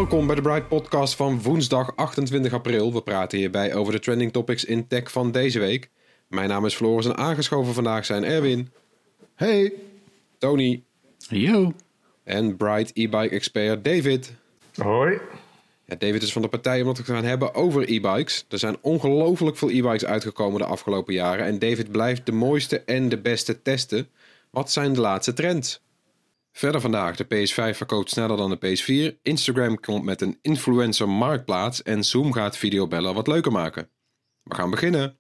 Welkom bij de Bright Podcast van woensdag 28 april. We praten hierbij over de trending topics in tech van deze week. Mijn naam is Floris en aangeschoven vandaag zijn Erwin. Hey. Tony. Yo. En Bright e-bike expert David. Hoi. Ja, David is van de partij omdat we het gaan hebben over e-bikes. Er zijn ongelooflijk veel e-bikes uitgekomen de afgelopen jaren. En David blijft de mooiste en de beste testen. Wat zijn de laatste trends? Verder vandaag, de PS5 verkoopt sneller dan de PS4. Instagram komt met een influencer marktplaats. En Zoom gaat videobellen wat leuker maken. We gaan beginnen.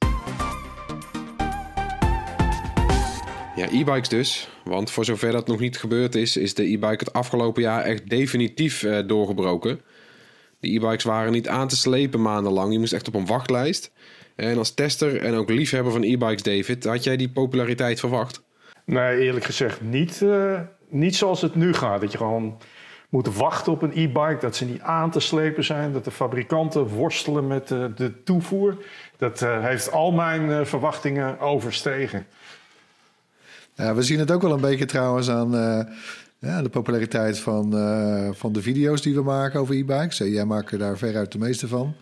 Ja, e-bikes dus. Want voor zover dat nog niet gebeurd is de e-bike het afgelopen jaar echt definitief doorgebroken. De e-bikes waren niet aan te slepen maandenlang. Je moest echt op een wachtlijst. En als tester en ook liefhebber van e-bikes, David, had jij die populariteit verwacht? Nee, eerlijk gezegd niet. Niet zoals het nu gaat. Dat je gewoon moet wachten op een e-bike. Dat ze niet aan te slepen zijn. Dat de fabrikanten worstelen met de toevoer. Dat heeft al mijn verwachtingen overstegen. Ja, we zien het ook wel een beetje trouwens aan de populariteit van de video's die we maken over e-bikes. Jij maakt daar veruit de meeste van.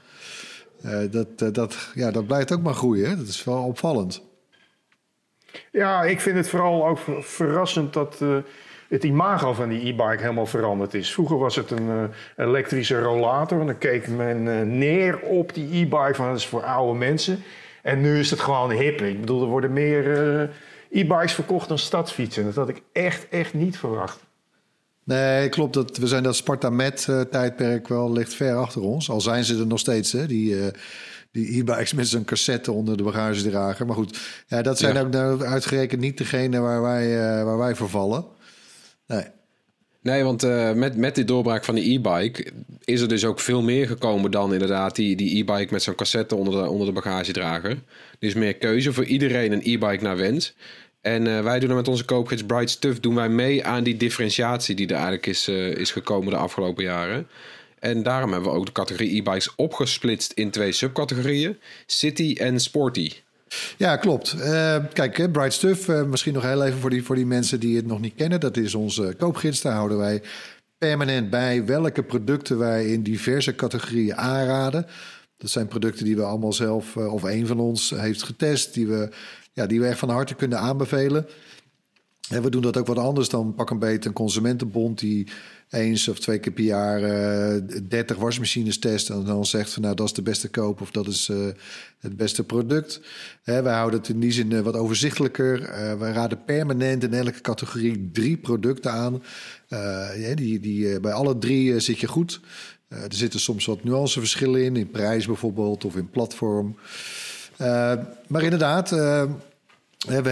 Dat blijft ook maar groeien. Hè? Dat is wel opvallend. Ja, ik vind het vooral ook verrassend dat het imago van die e-bike helemaal veranderd is. Vroeger was het een elektrische rollator. En dan keek men neer op die e-bike van dat is voor oude mensen. En nu is het gewoon hip. Ik bedoel, er worden meer e-bikes verkocht dan stadsfietsen. Dat had ik echt niet verwacht. Nee, klopt. We zijn dat Sparta-Met-tijdperk wel ligt ver achter ons. Al zijn ze er nog steeds, hè, die e-bikes met zo'n cassette onder de bagagedrager. Maar goed, ja, dat zijn ook nou uitgerekend niet degene waar wij voor vallen. Nee, want met die doorbraak van de e-bike is er dus ook veel meer gekomen dan inderdaad die e-bike met zo'n cassette onder de bagagedrager. Er is meer keuze voor iedereen een e-bike naar wens. En wij doen er met onze koopgids Bright Stuff doen wij mee aan die differentiatie die er eigenlijk is gekomen de afgelopen jaren. En daarom hebben we ook de categorie e-bikes opgesplitst in 2 subcategorieën. City en Sporty. Ja, klopt. Kijk, Bright Stuff, misschien nog heel even voor die mensen die het nog niet kennen. Dat is onze koopgids. Daar houden wij permanent bij welke producten wij in diverse categorieën aanraden. Dat zijn producten die we allemaal zelf, of één van ons, heeft getest. Die we echt van harte kunnen aanbevelen. En we doen dat ook wat anders dan pak een beetje een consumentenbond die eens of 2 keer per jaar 30 wasmachines test en dan zegt van nou dat is de beste koop of dat is het beste product. Wij houden het in die zin wat overzichtelijker. Wij raden permanent in elke categorie 3 producten aan. Bij alle 3 zit je goed. Er zitten soms wat nuanceverschillen in prijs bijvoorbeeld of in platform. Maar inderdaad, we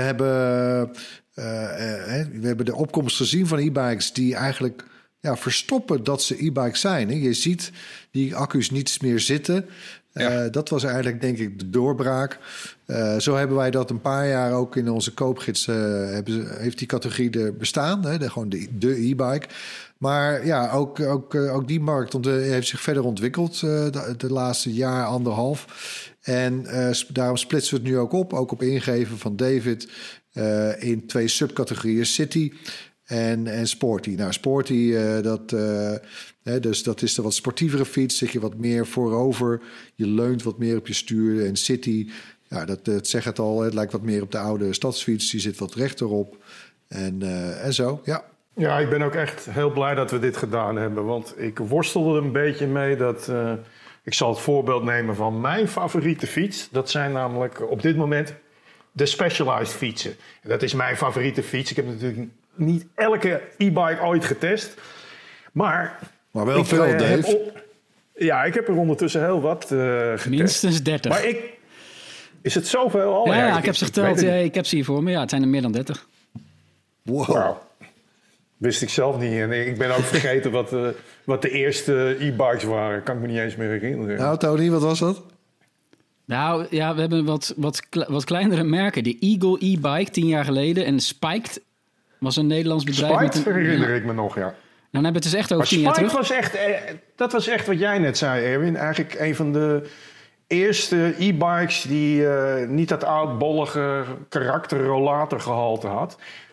hebben de opkomst gezien van e-bikes die eigenlijk verstoppen dat ze e-bikes zijn. Hè. Je ziet die accu's niet meer zitten. Ja. Dat was eigenlijk denk ik de doorbraak. Zo hebben wij dat een paar jaar ook in onze koopgids. Heeft die categorie er bestaan. Hè, gewoon de e-bike. Maar ja, ook die markt heeft zich verder ontwikkeld de laatste jaar, anderhalf. En daarom splitsen we het nu ook op ingeven van David in 2 subcategorieën, City en Sporty. Nou, Sporty, dus dat is de wat sportievere fiets. Zit je wat meer voorover, je leunt wat meer op je stuur. En City, ja, dat zegt het al, het lijkt wat meer op de oude stadsfiets. Die zit wat rechterop en zo, ja. Ja, ik ben ook echt heel blij dat we dit gedaan hebben. Want ik worstelde er een beetje mee dat... ik zal het voorbeeld nemen van mijn favoriete fiets. Dat zijn namelijk op dit moment de Specialized fietsen. Dat is mijn favoriete fiets. Ik heb natuurlijk niet elke e-bike ooit getest. Maar wel veel, Dave. Ik heb er ondertussen heel wat getest. Minstens 30. Maar is het zoveel al? Ja, ik heb ze geteld. Ik heb ze hier voor me. Ja, het zijn er meer dan 30. Wow. Wist ik zelf niet. En ik ben ook vergeten wat de eerste e-bikes waren. Kan ik me niet eens meer herinneren. Nou, Tony, wat was dat? Nou, ja, we hebben wat kleinere merken. De Eagle e-bike 10 jaar geleden. En Spiked was een Nederlands bedrijf. Spiked herinner ik me nog, ja. Nou, dan hebben we het dus echt over maar 10 jaar terug. Was echt, dat was echt wat jij net zei, Erwin. Eigenlijk een van de eerste e-bikes die niet dat oudbollige karakter rollatorgehalte had.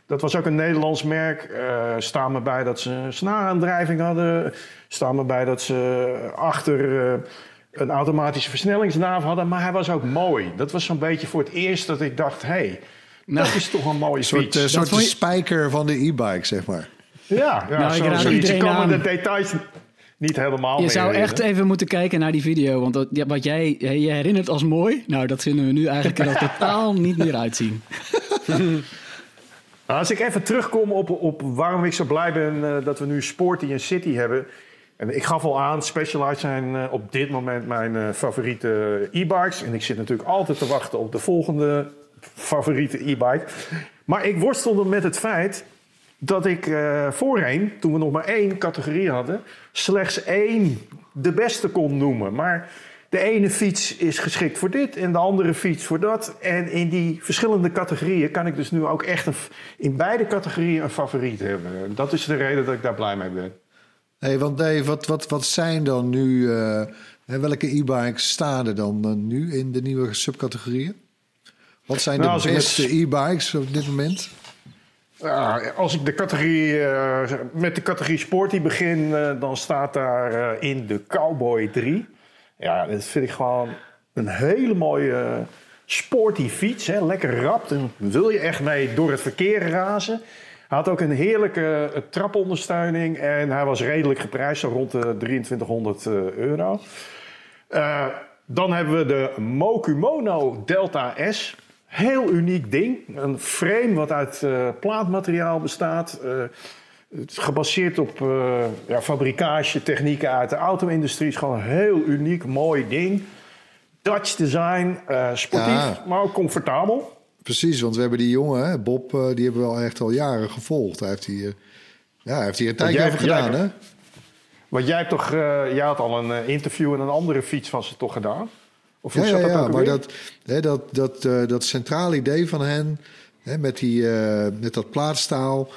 Dat was ook een Nederlands merk. Staan me bij dat ze een snaaraandrijving hadden. Staan me bij dat ze achter een automatische versnellingsnaaf hadden. Maar hij was ook mooi. Dat was zo'n beetje voor het eerst dat ik dacht... dat is toch een mooie fiets. Een soort de spijker van de e-bike, zeg maar. Ja, zoiets. Ik kan me de details niet helemaal Je zou echt even moeten kijken naar die video. Want wat jij herinnert als mooi... Nou, dat vinden we nu eigenlijk er totaal niet meer uitzien. Als ik even terugkom op waarom ik zo blij ben dat we nu Sporty en City hebben. En ik gaf al aan, Specialized zijn op dit moment mijn favoriete e-bikes. En ik zit natuurlijk altijd te wachten op de volgende favoriete e-bike. Maar ik worstelde met het feit dat ik voorheen, toen we nog maar 1 categorie hadden, slechts 1 de beste kon noemen. Maar de ene fiets is geschikt voor dit en de andere fiets voor dat. En in die verschillende categorieën kan ik dus nu ook echt in beide categorieën een favoriet hebben. Dat is de reden dat ik daar blij mee ben. Hey, want Dave, wat zijn dan nu... welke e-bikes staan er dan nu in de nieuwe subcategorieën? Wat zijn de beste e-bikes op dit moment? Als ik met de categorie Sporty begin, dan staat daar in de Cowboy 3. Ja, dat vind ik gewoon een hele mooie sporty fiets. Hè? Lekker rap. En wil je echt mee door het verkeer razen. Hij had ook een heerlijke trapondersteuning. En hij was redelijk geprijsd, zo rond de €2300. Dan hebben we de Mokumono Delta S. Heel uniek ding. Een frame wat uit plaatmateriaal bestaat. Gebaseerd op fabricage-technieken uit de auto-industrie. Is gewoon een heel uniek, mooi ding. Dutch design, sportief, maar ook comfortabel. Precies, want we hebben die jongen, hè, Bob, die hebben we al echt al jaren gevolgd. Hij heeft hier een tijdje over gedaan, hè? Want jij hebt toch, jij had al een interview en een andere fiets van ze toch gedaan? Of maar dat centrale idee van hen, hè, met dat plaatstaal...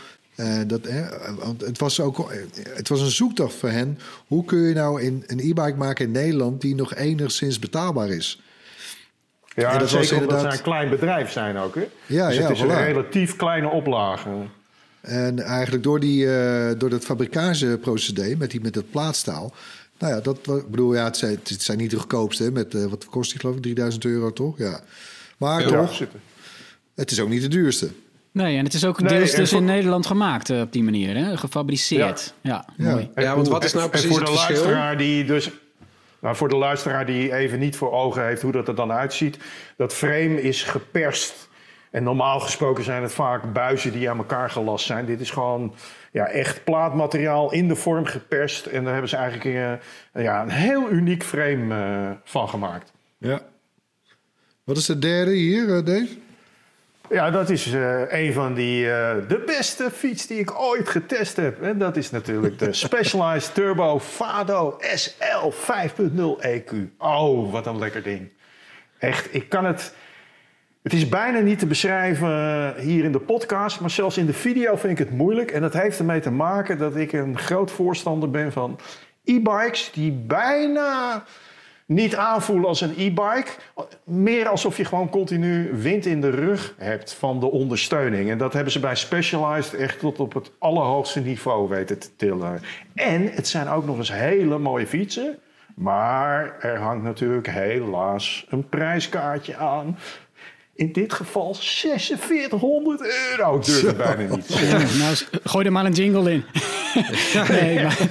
want het was een zoektocht voor hen. Hoe kun je nou een e-bike maken in Nederland die nog enigszins betaalbaar is? Ja, dat zeker omdat ze een klein bedrijf zijn ook. Hè? Dus het is een relatief kleine oplage. En eigenlijk door dat fabrikageprocedé met dat plaatstaal... Nou ja, het zijn niet de goedkoopste. Hè, wat kost die, geloof ik? €3000, toch? Ja. Maar toch, het is ook niet de duurste. Nee, en het is ook deels dus in Nederland gemaakt op die manier, hè? Gefabriceerd. Ja, mooi. Ja, want wat is nou precies het verschil? Voor de luisteraar die even niet voor ogen heeft hoe dat er dan uitziet. Dat frame is geperst. En normaal gesproken zijn het vaak buizen die aan elkaar gelast zijn. Dit is gewoon echt plaatmateriaal in de vorm geperst. En daar hebben ze eigenlijk een heel uniek frame van gemaakt. Ja. Wat is de derde hier, Dave? Ja, dat is een van de beste fiets die ik ooit getest heb. En dat is natuurlijk de Specialized Turbo Fado SL 5.0 EQ. Oh, wat een lekker ding. Echt, ik kan het... Het is bijna niet te beschrijven hier in de podcast, maar zelfs in de video vind ik het moeilijk. En dat heeft ermee te maken dat ik een groot voorstander ben van e-bikes die bijna niet aanvoelen als een e-bike. Meer alsof je gewoon continu wind in de rug hebt van de ondersteuning. En dat hebben ze bij Specialized echt tot op het allerhoogste niveau weten te tillen. En het zijn ook nog eens hele mooie fietsen. Maar er hangt natuurlijk helaas een prijskaartje aan. In dit geval €4600. Ik durf het bijna niet. Ja, nou, gooi er maar een jingle in. Nee, maar,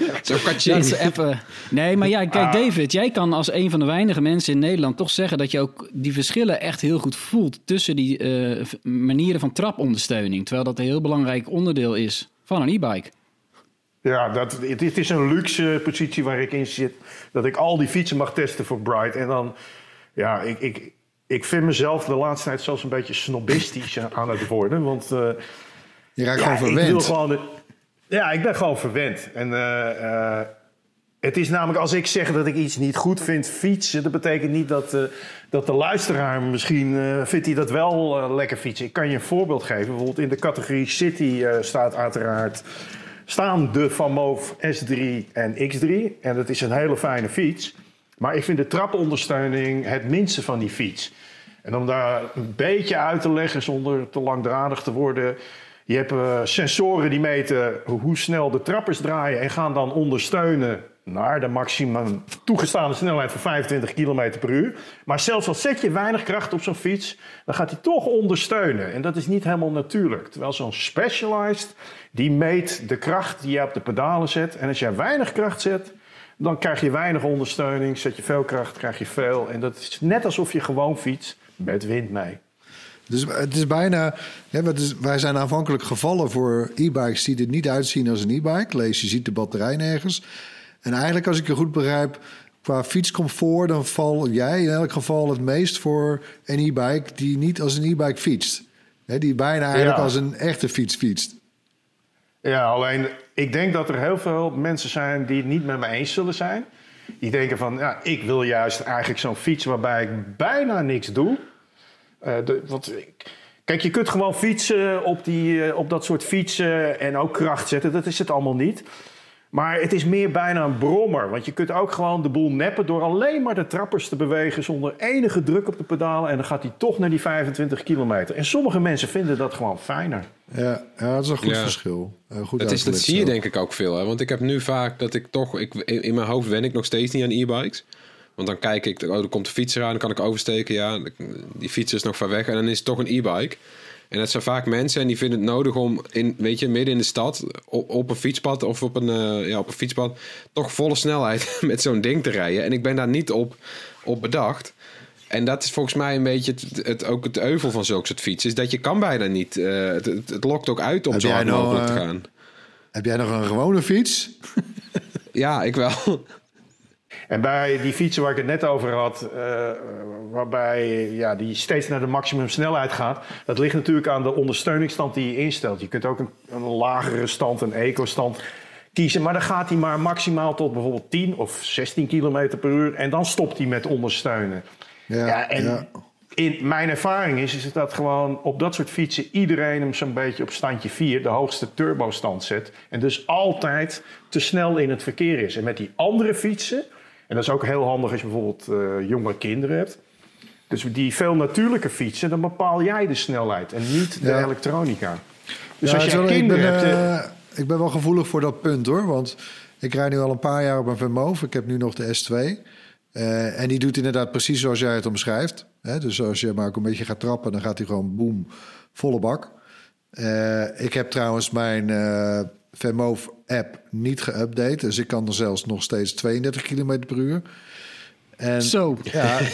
kijk David, jij kan als een van de weinige mensen in Nederland toch zeggen dat je ook die verschillen echt heel goed voelt tussen die manieren van trapondersteuning. Terwijl dat een heel belangrijk onderdeel is van een e-bike. Ja, dit is een luxe positie waar ik in zit. Dat ik al die fietsen mag testen voor Bright. En dan, ik vind mezelf de laatste tijd zelfs een beetje snobistisch aan het worden. Want je raakt gewoon verwend. Ik ben gewoon verwend. En het is namelijk, als ik zeg dat ik iets niet goed vind fietsen, dat betekent niet dat de luisteraar misschien vindt hij dat wel lekker fietsen. Ik kan je een voorbeeld geven. Bijvoorbeeld in de categorie City staan de Van Moof S3 en X3. En dat is een hele fijne fiets. Maar ik vind de trapondersteuning het minste van die fiets. En om daar een beetje uit te leggen zonder te langdradig te worden. Je hebt sensoren die meten hoe snel de trappers draaien en gaan dan ondersteunen naar de maximum toegestane snelheid van 25 km per uur. Maar zelfs al zet je weinig kracht op zo'n fiets, dan gaat hij toch ondersteunen. En dat is niet helemaal natuurlijk. Terwijl zo'n Specialized, die meet de kracht die je op de pedalen zet. En als jij weinig kracht zet, dan krijg je weinig ondersteuning. Zet je veel kracht, krijg je veel. En dat is net alsof je gewoon fietst met wind mee. Dus het is bijna... Ja, wij zijn aanvankelijk gevallen voor e-bikes die er niet uitzien als een e-bike. Lees, je ziet de batterij nergens. En eigenlijk, als ik je goed begrijp, qua fietscomfort, dan val jij in elk geval het meest voor een e-bike die niet als een e-bike fietst. Die bijna eigenlijk als een echte fiets fietst. Ja, alleen ik denk dat er heel veel mensen zijn die het niet met me eens zullen zijn. Die denken van, ja, ik wil juist eigenlijk zo'n fiets waarbij ik bijna niks doe. Kijk, je kunt gewoon fietsen op dat soort fietsen en ook kracht zetten. Dat is het allemaal niet. Maar het is meer bijna een brommer. Want je kunt ook gewoon de boel neppen door alleen maar de trappers te bewegen zonder enige druk op de pedalen. En dan gaat hij toch naar die 25 kilometer. En sommige mensen vinden dat gewoon fijner. Ja, dat is een goed verschil. Dat zie je denk ik ook veel. Hè? Want ik heb nu vaak dat ik toch... in mijn hoofd wen ik nog steeds niet aan e-bikes. Want dan kijk ik, er komt de fietser aan, dan kan ik oversteken. Ja, die fietser is nog ver weg en dan is het toch een e-bike. En dat zijn vaak mensen en die vinden het nodig om midden in de stad op een fietspad of op een fietspad toch volle snelheid met zo'n ding te rijden. En ik ben daar niet op bedacht. En dat is volgens mij een beetje ook het euvel van zulke soort fietsen. Is dat je kan bijna niet. Het lokt ook uit om zo hard mogelijk te gaan. Heb jij nog een gewone fiets? Ja, ik wel. En bij die fietsen waar ik het net over had, waarbij die steeds naar de maximum snelheid gaat, dat ligt natuurlijk aan de ondersteuningsstand die je instelt. Je kunt ook een lagere stand, een eco-stand kiezen, maar dan gaat hij maar maximaal tot bijvoorbeeld 10 of 16 km per uur en dan stopt hij met ondersteunen. In mijn ervaring is dat gewoon op dat soort fietsen iedereen hem zo'n beetje op standje 4, de hoogste turbostand zet. En dus altijd te snel in het verkeer is. En met die andere fietsen, en dat is ook heel handig als je bijvoorbeeld jonge kinderen hebt. Dus die veel natuurlijke fietsen, dan bepaal jij de snelheid en niet de elektronica. Dus als jij kinderen hebt... Ik ben wel gevoelig voor dat punt hoor. Want ik rijd nu al een paar jaar op een Vermove. Ik heb nu nog de S2. En die doet inderdaad precies zoals jij het omschrijft. Dus als je maar ook een beetje gaat trappen, dan gaat hij gewoon boem, volle bak. Ik heb trouwens mijn Vermove app niet geüpdate. Dus ik kan er zelfs nog steeds 32 km per uur. En zo. Ja, het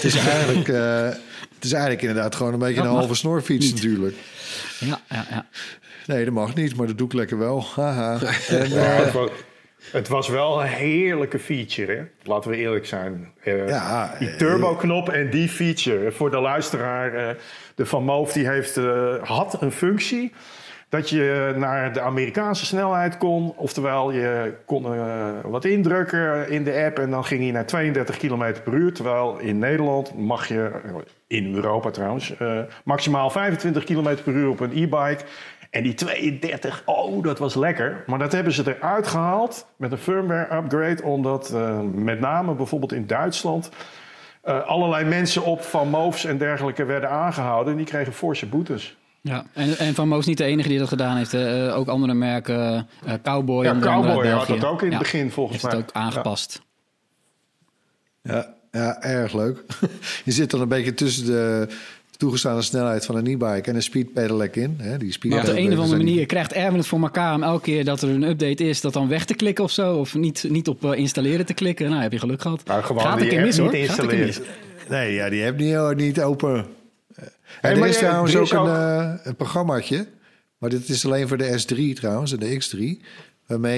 is eigenlijk inderdaad gewoon een beetje een halve snorfiets natuurlijk. Ja. Nee, dat mag niet, maar dat doe ik lekker wel. Haha. En, het was wel een heerlijke feature, hè? Laten we eerlijk zijn. Die turboknop en die feature. Voor de luisteraar, de Van Moof die had een functie dat je naar de Amerikaanse snelheid kon. Oftewel, je kon wat indrukken in de app en dan ging je naar 32 km per uur. Terwijl in Nederland mag je, in Europa trouwens, maximaal 25 km per uur op een e-bike. En die 32, dat was lekker. Maar dat hebben ze eruit gehaald met een firmware upgrade. Omdat met name bijvoorbeeld in Duitsland allerlei mensen op Van Moofs en dergelijke werden aangehouden. En die kregen forse boetes. Ja, en Van Moofs niet de enige die dat gedaan heeft. Ook andere merken, Cowboy. Ja, Cowboy had dat ook in het begin volgens mij. Heeft het ook aangepast. Ja, erg leuk. Je zit dan een beetje tussen de toegestane snelheid van een e-bike en een speed pedelec in. Maar op de een of andere manier krijgt Erwin het voor elkaar om elke keer dat er een update is, dat dan weg te klikken of zo. Of niet op installeren te klikken. Nou, heb je geluk gehad. Nou, gewoon gaat die app niet installeren. Nee, die app niet open. En er is trouwens ook een programmaatje. Maar dit is alleen voor de S3 trouwens, en de X3. Waarmee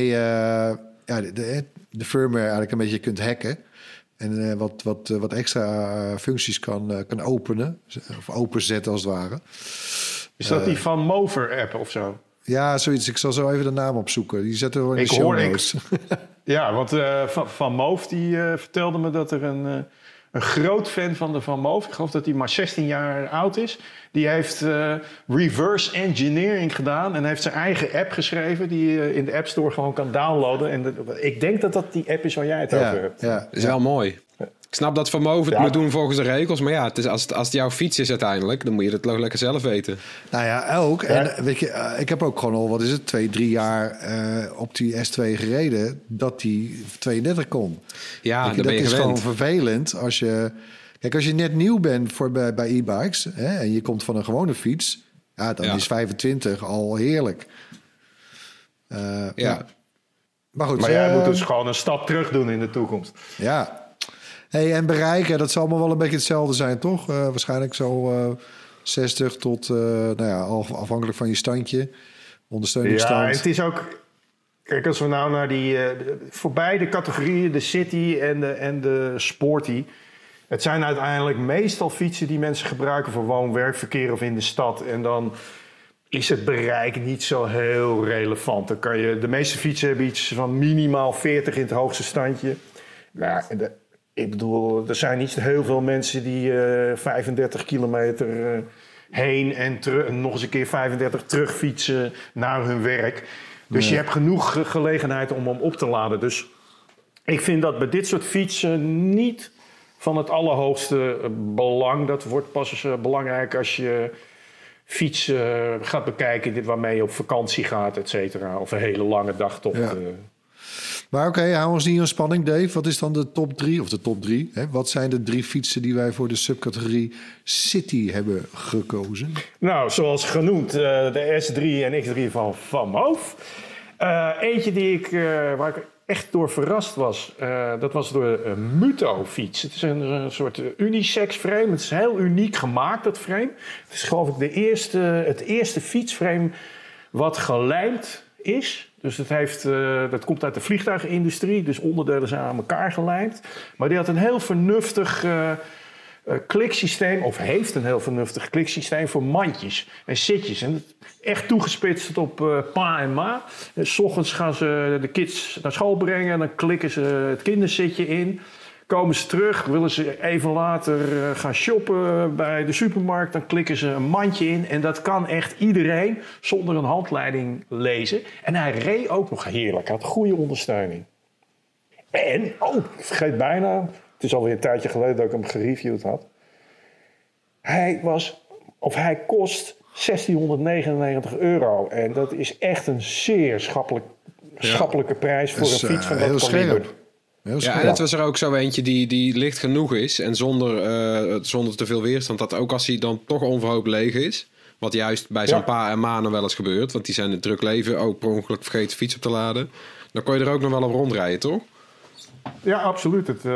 de firmware eigenlijk een beetje kunt hacken. En wat extra functies kan openen. Of openzetten als het ware. Is dat die Van Mover app of zo? Ja, zoiets. Ik zal zo even de naam opzoeken. Die zetten we in de show notes. Ja, want Van Moof die vertelde me dat er een groot fan van de Van Moof, ik geloof dat hij maar 16 jaar oud is, die heeft reverse engineering gedaan en heeft zijn eigen app geschreven die je in de App Store gewoon kan downloaden. En ik denk dat die app is waar jij het over hebt. Ja, dat is wel mooi. Ik snap dat Vermogen het moet doen volgens de regels. Maar ja, het is als het jouw fiets is uiteindelijk, dan moet je het toch lekker zelf weten. Nou ja, ook. Ja. En weet je, ik heb ook gewoon al, 2-3 jaar op die S2 gereden, dat die 32 kon. Ja, dat is gewoon vervelend als je... Kijk, als je net nieuw bent bij e-bikes, hè, en je komt van een gewone fiets, dan is 25 al heerlijk. Ja. Maar goed. Maar jij moet dus gewoon een stap terug doen in de toekomst. Ja. Hey, en bereiken, dat zal allemaal wel een beetje hetzelfde zijn, toch? Waarschijnlijk zo 60 tot, afhankelijk van je standje, ondersteuningsstand. Ja, en het is ook... Kijk, als we nou naar die... voor beide categorieën, de City en de Sporty... Het zijn uiteindelijk meestal fietsen die mensen gebruiken voor woon-werkverkeer of in de stad. En dan is het bereik niet zo heel relevant. Dan kan je, de meeste fietsen hebben iets van minimaal 40 in het hoogste standje. Nou, ik bedoel, er zijn niet heel veel mensen die 35 kilometer heen en nog eens een keer 35 terugfietsen naar hun werk. Dus je hebt genoeg gelegenheid om hem op te laden. Dus ik vind dat bij dit soort fietsen niet van het allerhoogste belang. Dat wordt pas belangrijk als je fiets gaat bekijken waarmee je op vakantie gaat, et cetera. Of een hele lange dagtocht. Ja. Maar oké, hou ons niet in spanning, Dave. Wat is dan de top 3? Of de top 3? Hè? Wat zijn de 3 fietsen die wij voor de subcategorie City hebben gekozen? Nou, zoals genoemd, de S3 en X3 van Van Moof. Eentje waar ik echt door verrast was, dat was door een Muto-fiets. Het is een soort unisex frame. Het is heel uniek gemaakt, dat frame. Het is geloof ik het eerste fietsframe wat gelijmd is. Dus dat komt uit de vliegtuigindustrie. Dus onderdelen zijn aan elkaar gelijmd. Maar die had een heel vernuftig kliksysteem, of heeft een heel vernuftig kliksysteem voor mandjes en zitjes. En echt toegespitst op pa en ma. Dus 's ochtends gaan ze de kids naar school brengen en dan klikken ze het kinderzitje in. Komen ze terug, willen ze even later gaan shoppen bij de supermarkt, dan klikken ze een mandje in. En dat kan echt iedereen zonder een handleiding lezen. En hij reed ook nog heerlijk, hij had goede ondersteuning. En, ik vergeet bijna, het is alweer een tijdje geleden dat ik hem gereviewd had. Hij kost €1699. En dat is echt een zeer schappelijke prijs voor een fiets van dat kaliber. Ja, en het was er ook zo eentje die licht genoeg is en zonder te veel weerstand. Dat ook als hij dan toch onverhoopt leeg is, wat juist bij zo'n pa en ma nog wel eens gebeurt, want die zijn in het druk leven ook per ongeluk vergeten de fiets op te laden, dan kon je er ook nog wel op rondrijden, toch? Ja, absoluut. Het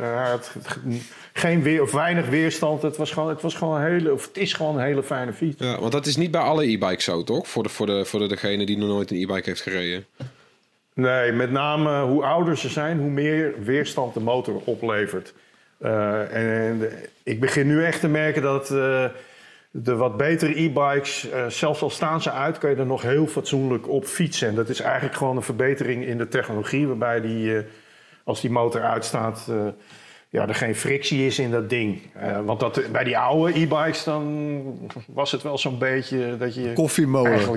weinig weerstand. Het is gewoon een hele fijne fiets. Ja, want dat is niet bij alle e-bikes zo, toch? Voor degene die nog nooit een e-bike heeft gereden. Nee, met name hoe ouder ze zijn, hoe meer weerstand de motor oplevert. Ik begin nu echt te merken dat de wat betere e-bikes, zelfs al staan ze uit, kan je er nog heel fatsoenlijk op fietsen. En dat is eigenlijk gewoon een verbetering in de technologie, waarbij als die motor uitstaat, er geen frictie is in dat ding. Want bij die oude e-bikes, dan was het wel zo'n beetje dat je... Koffiemolen. Eigenlijk,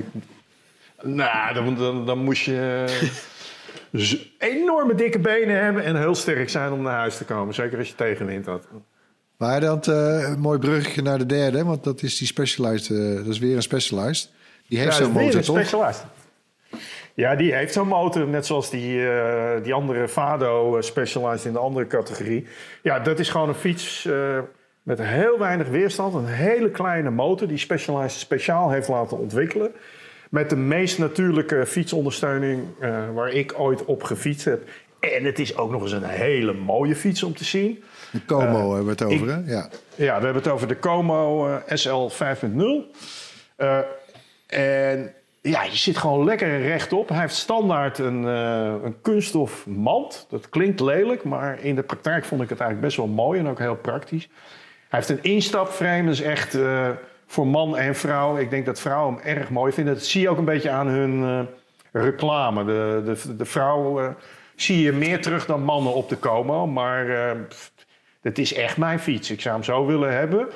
dan moest je enorme dikke benen hebben en heel sterk zijn om naar huis te komen. Zeker als je tegenwind had. Maar dan een mooi bruggetje naar de derde, want dat is die Specialized. Dat is weer een Specialized. Die heeft zo'n motor, toch? Specialized. Ja, die heeft zo'n motor, net zoals die andere Vado Specialized in de andere categorie. Ja, dat is gewoon een fiets met heel weinig weerstand. Een hele kleine motor die Specialized speciaal heeft laten ontwikkelen. Met de meest natuurlijke fietsondersteuning waar ik ooit op gefietst heb. En het is ook nog eens een hele mooie fiets om te zien. De Como hebben we het over, hè? Ja, we hebben het over de Como SL 5.0. En ja, je zit gewoon lekker rechtop. Hij heeft standaard een kunststof mand. Dat klinkt lelijk, maar in de praktijk vond ik het eigenlijk best wel mooi en ook heel praktisch. Hij heeft een instapframe, dat is echt voor man en vrouw. Ik denk dat vrouwen hem erg mooi vinden. Dat zie je ook een beetje aan hun reclame. De vrouw zie je meer terug dan mannen op de Como. Maar het is echt mijn fiets. Ik zou hem zo willen hebben.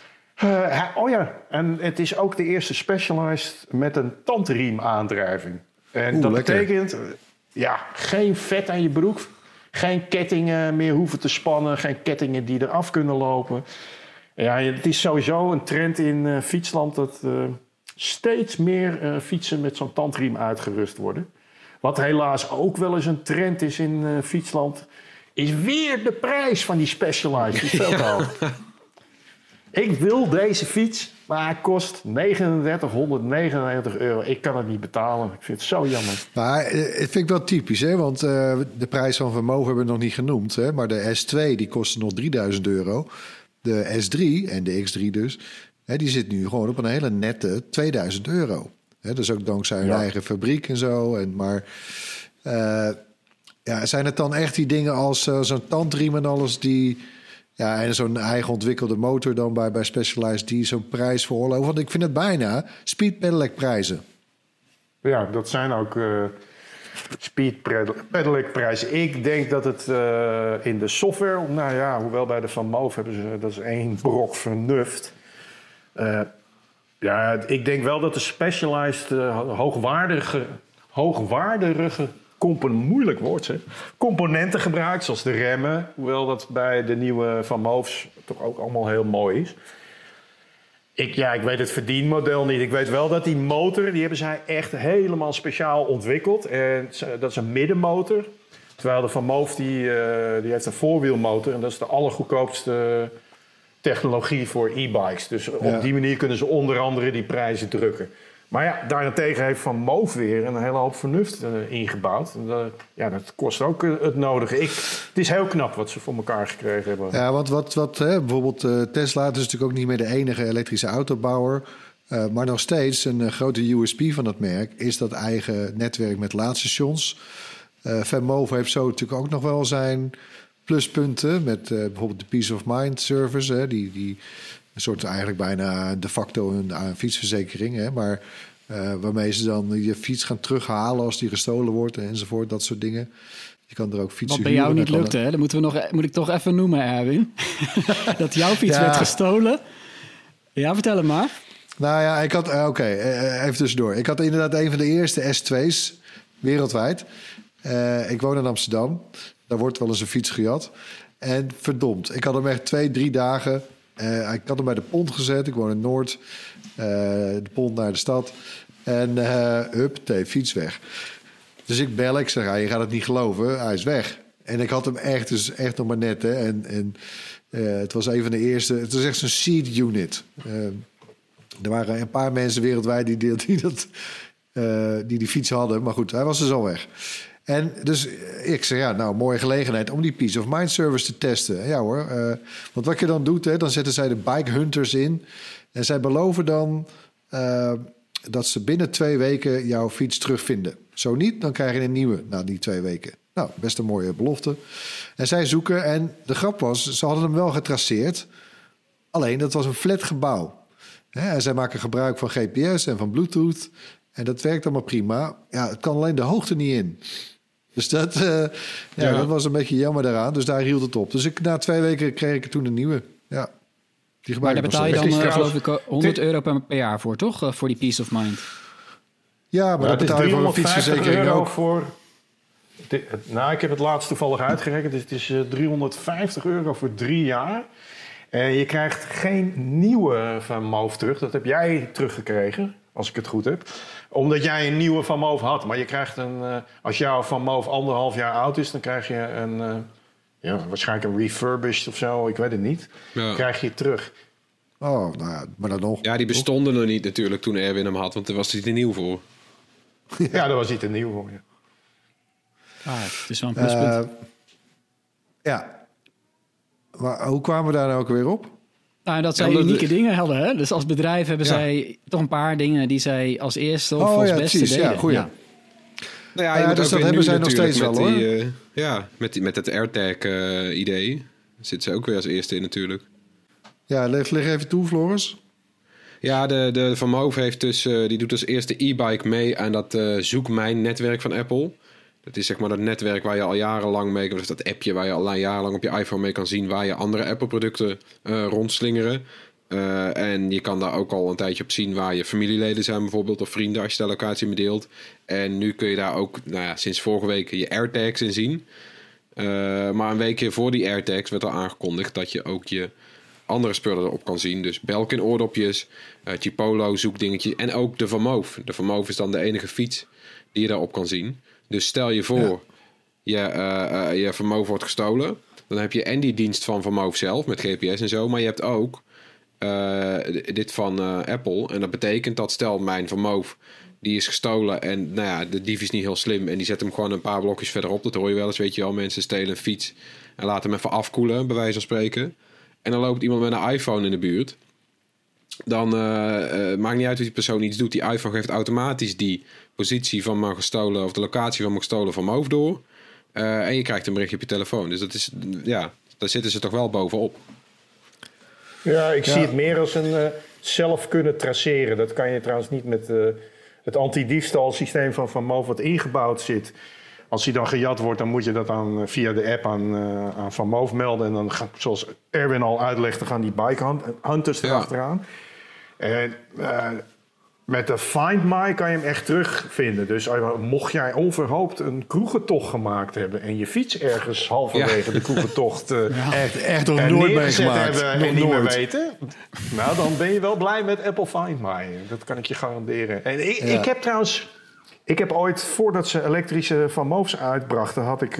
En het is ook de eerste Specialized met een tandriem aandrijving. En dat betekent, geen vet aan je broek. Geen kettingen meer hoeven te spannen. Geen kettingen die eraf kunnen lopen. Ja, het is sowieso een trend in fietsland dat steeds meer fietsen met zo'n tandriem uitgerust worden. Wat helaas ook wel eens een trend is in fietsland, is weer de prijs van die Specialized. Die is veel te hoog. Ik wil deze fiets, maar hij kost €3999. Ik kan het niet betalen. Ik vind het zo jammer. Maar het vind ik wel typisch, hè? Want de prijs van Vermogen hebben we nog niet genoemd. Hè? Maar de S2 die kostte nog €3000. De S3 en de X3 dus, hè, die zit nu gewoon op een hele nette €2000. Hè, dus ook dankzij hun eigen fabriek en zo. Maar zijn het dan echt die dingen als zo'n tandriem en alles die... Ja, en zo'n eigen ontwikkelde motor dan bij Specialized die zo'n prijs veroorloven? Want ik vind het bijna speed pedelec prijzen. Ja, dat zijn ook speed pedelec prijzen. Ik denk dat het in de software, nou ja, hoewel bij de Van Moof hebben ze, dat is één brok vernuft. Ik denk wel dat de Specialized hoogwaardige moeilijk woord, hè? Componenten gebruikt, zoals de remmen. Hoewel dat bij de nieuwe Van Moofs toch ook allemaal heel mooi is. Ik weet het verdienmodel niet. Ik weet wel dat die motor, die hebben zij echt helemaal speciaal ontwikkeld. En dat is een middenmotor. Terwijl de Van Moof, die heeft een voorwielmotor. En dat is de allergoedkoopste technologie voor e-bikes. Dus op die manier kunnen ze onder andere die prijzen drukken. Maar ja, daarentegen heeft Van Moof weer een hele hoop vernuft ingebouwd. Dat kost ook het nodige. Het is heel knap wat ze voor elkaar gekregen hebben. Ja, want bijvoorbeeld Tesla, het is natuurlijk ook niet meer de enige elektrische autobouwer. Maar nog steeds een grote USP van dat merk is dat eigen netwerk met laadstations. Van Moof heeft zo natuurlijk ook nog wel zijn pluspunten met bijvoorbeeld de Peace of Mind service. Die een soort eigenlijk bijna de facto een fietsverzekering. Hè, maar waarmee ze dan je fiets gaan terughalen als die gestolen wordt enzovoort. Dat soort dingen. Je kan er ook fietsen wat bij jou niet lukte, hè? Dat moet ik toch even noemen, Erwin. Dat jouw fiets werd gestolen. Ja, vertel het maar. Nou ja, ik had... even tussendoor. Ik had inderdaad een van de eerste S2's wereldwijd. Ik woon in Amsterdam. Daar wordt wel eens een fiets gejat. En verdomd, ik had hem echt 2-3 dagen... ik had hem bij de pont gezet. Ik woon in Noord. De pont naar de stad. En fiets weg. Dus ik bel. Ik zeg, je gaat het niet geloven. Hij is weg. En ik had hem echt nog maar net. Hè. En het was een van de eerste. Het was echt zo'n seed unit. Er waren een paar mensen wereldwijd die fiets hadden. Maar goed, hij was dus al weg. En dus ik zei, mooie gelegenheid om die Peace of Mind service te testen. Ja hoor, want wat je dan doet, hè, dan zetten zij de bike hunters in. En zij beloven dan dat ze binnen 2 weken jouw fiets terugvinden. Zo niet, dan krijg je een nieuwe na die 2 weken. Nou, best een mooie belofte. En zij zoeken, en de grap was, ze hadden hem wel getraceerd. Alleen, dat was een flat gebouw. En zij maken gebruik van GPS en van Bluetooth. En dat werkt allemaal prima. Ja, het kan alleen de hoogte niet in. Dus dat was een beetje jammer daaraan. Dus daar hield het op. Dus na 2 weken kreeg ik toen een nieuwe. Ja, die maar daar betaal je dan geloof ik €100 per jaar voor, toch? Voor die Peace of Mind. Ja, maar dat betaal je voor een fietsverzekering ook. Ik heb het laatst toevallig uitgerekend. Dus het is €350 voor 3 jaar. En je krijgt geen nieuwe Van Moof terug. Dat heb jij teruggekregen, als ik het goed heb. Omdat jij een nieuwe Van Moof had. Maar je krijgt als jouw Van Moof 1,5 jaar oud is, dan krijg je waarschijnlijk een refurbished of zo. Ik weet het niet. Ja. Krijg je terug. Oh, nou ja, maar dan nog. Ja, die bestonden nog niet natuurlijk toen Erwin hem had. Want er was hij te nieuw voor. Ja, daar was hij te nieuw voor, ja. Het is wel een pluspunt. Maar hoe kwamen we daar nou ook weer op? Nou, dat zij unieke dingen hadden. Hè? Dus als bedrijf hebben zij toch een paar dingen die zij als eerste of als beste deden. Ja, goeie. Ja. Nou ja, dus dat hebben zij nog steeds wel, hoor. Met het AirTag-idee zit ze ook weer als eerste in natuurlijk. Ja, leg even toe, Floris. Ja, de Van Moof heeft dus, die doet als eerste e-bike mee aan dat Zoek Mijn netwerk van Apple. Dat is zeg maar dat netwerk waar je al jarenlang mee... of dat appje waar je al jarenlang op je iPhone mee kan zien... waar je andere Apple-producten rondslingeren. En je kan daar ook al een tijdje op zien waar je familieleden zijn bijvoorbeeld... of vrienden als je daar locatie mee deelt. En nu kun je daar ook sinds vorige week je AirTags in zien. Maar een weekje voor die AirTags werd al aangekondigd dat je ook je andere spullen erop kan zien. Dus Belkin oordopjes, Chipolo zoekdingetje en ook de Van Moof. De Van Moof is dan de enige fiets die je daarop kan zien. Dus stel je voor, je Van Moof wordt gestolen. Dan heb je en die dienst van Moof zelf met GPS en zo. Maar je hebt ook dit van Apple. En dat betekent dat stel mijn Van Moof die is gestolen en nou ja, de dief is niet heel slim en die zet hem gewoon een paar blokjes verderop. Dat hoor je wel eens, weet je wel. Mensen stelen een fiets en laten hem even afkoelen, bij wijze van spreken. En dan loopt iemand met een iPhone in de buurt. Dan maakt niet uit wat die persoon iets doet. Die iPhone geeft automatisch die positie van mijn gestolen of de locatie van mijn gestolen Van Moof door. En je krijgt een berichtje op je telefoon. Dus dat is, ja, daar zitten ze toch wel bovenop. Ja, ik zie het meer als een zelf kunnen traceren. Dat kan je trouwens niet met het anti-diefstal-systeem van Moof wat ingebouwd zit. Als hij dan gejat wordt, dan moet je dat dan via de app aan Van Moof melden. En dan, zoals Erwin al uitlegde, gaan die bike hunters erachteraan. En met de Find My kan je hem echt terugvinden. Dus mocht jij onverhoopt een kroegentocht gemaakt hebben en je fiets ergens halverwege de kroegentocht echt nog nooit meegemaakt. Hebben en niet meer weten, nou dan ben je wel blij met Apple Find My. Dat kan ik je garanderen. En ik heb trouwens, ooit, voordat ze elektrische Van Moofs uitbrachten, had ik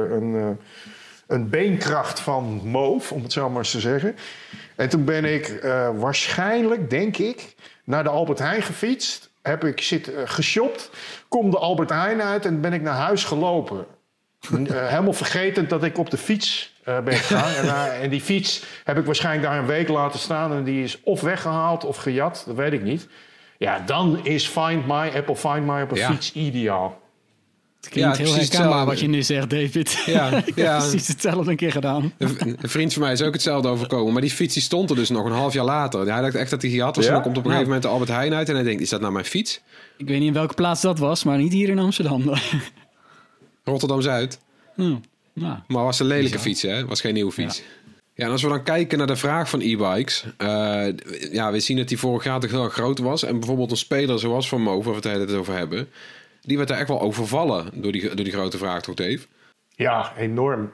een beenkracht van Moof, om het zo maar eens te zeggen. En toen ben ik waarschijnlijk, denk ik, naar de Albert Heijn gefietst. Heb ik geshopt. Kom de Albert Heijn uit en ben ik naar huis gelopen. Helemaal vergeten dat ik op de fiets ben gegaan. En die fiets heb ik waarschijnlijk daar een week laten staan. En die is of weggehaald of gejat. Dat weet ik niet. Ja, dan is Apple Find My op een fiets ideaal. Het klinkt heel herkenbaar wat je nu zegt, David. Ja, ik heb precies hetzelfde een keer gedaan. Een vriend van mij is ook hetzelfde overkomen. Maar die fiets die stond er dus nog een half jaar later. Hij dacht echt dat hij gehad was. En dan komt op een gegeven moment de Albert Heijn uit. En hij denkt, is dat nou mijn fiets? Ik weet niet in welke plaats dat was, maar niet hier in Amsterdam. Rotterdam-Zuid. Nou, maar was een lelijke fiets, hè? Was geen nieuwe fiets. Ja, en als we dan kijken naar de vraag van e-bikes. We zien dat die vorig jaar toch heel erg groot was. En bijvoorbeeld een speler zoals Van Moof, waar we het over hebben, die werd er echt wel overvallen door die grote vraag, toch, Dave? Ja, enorm.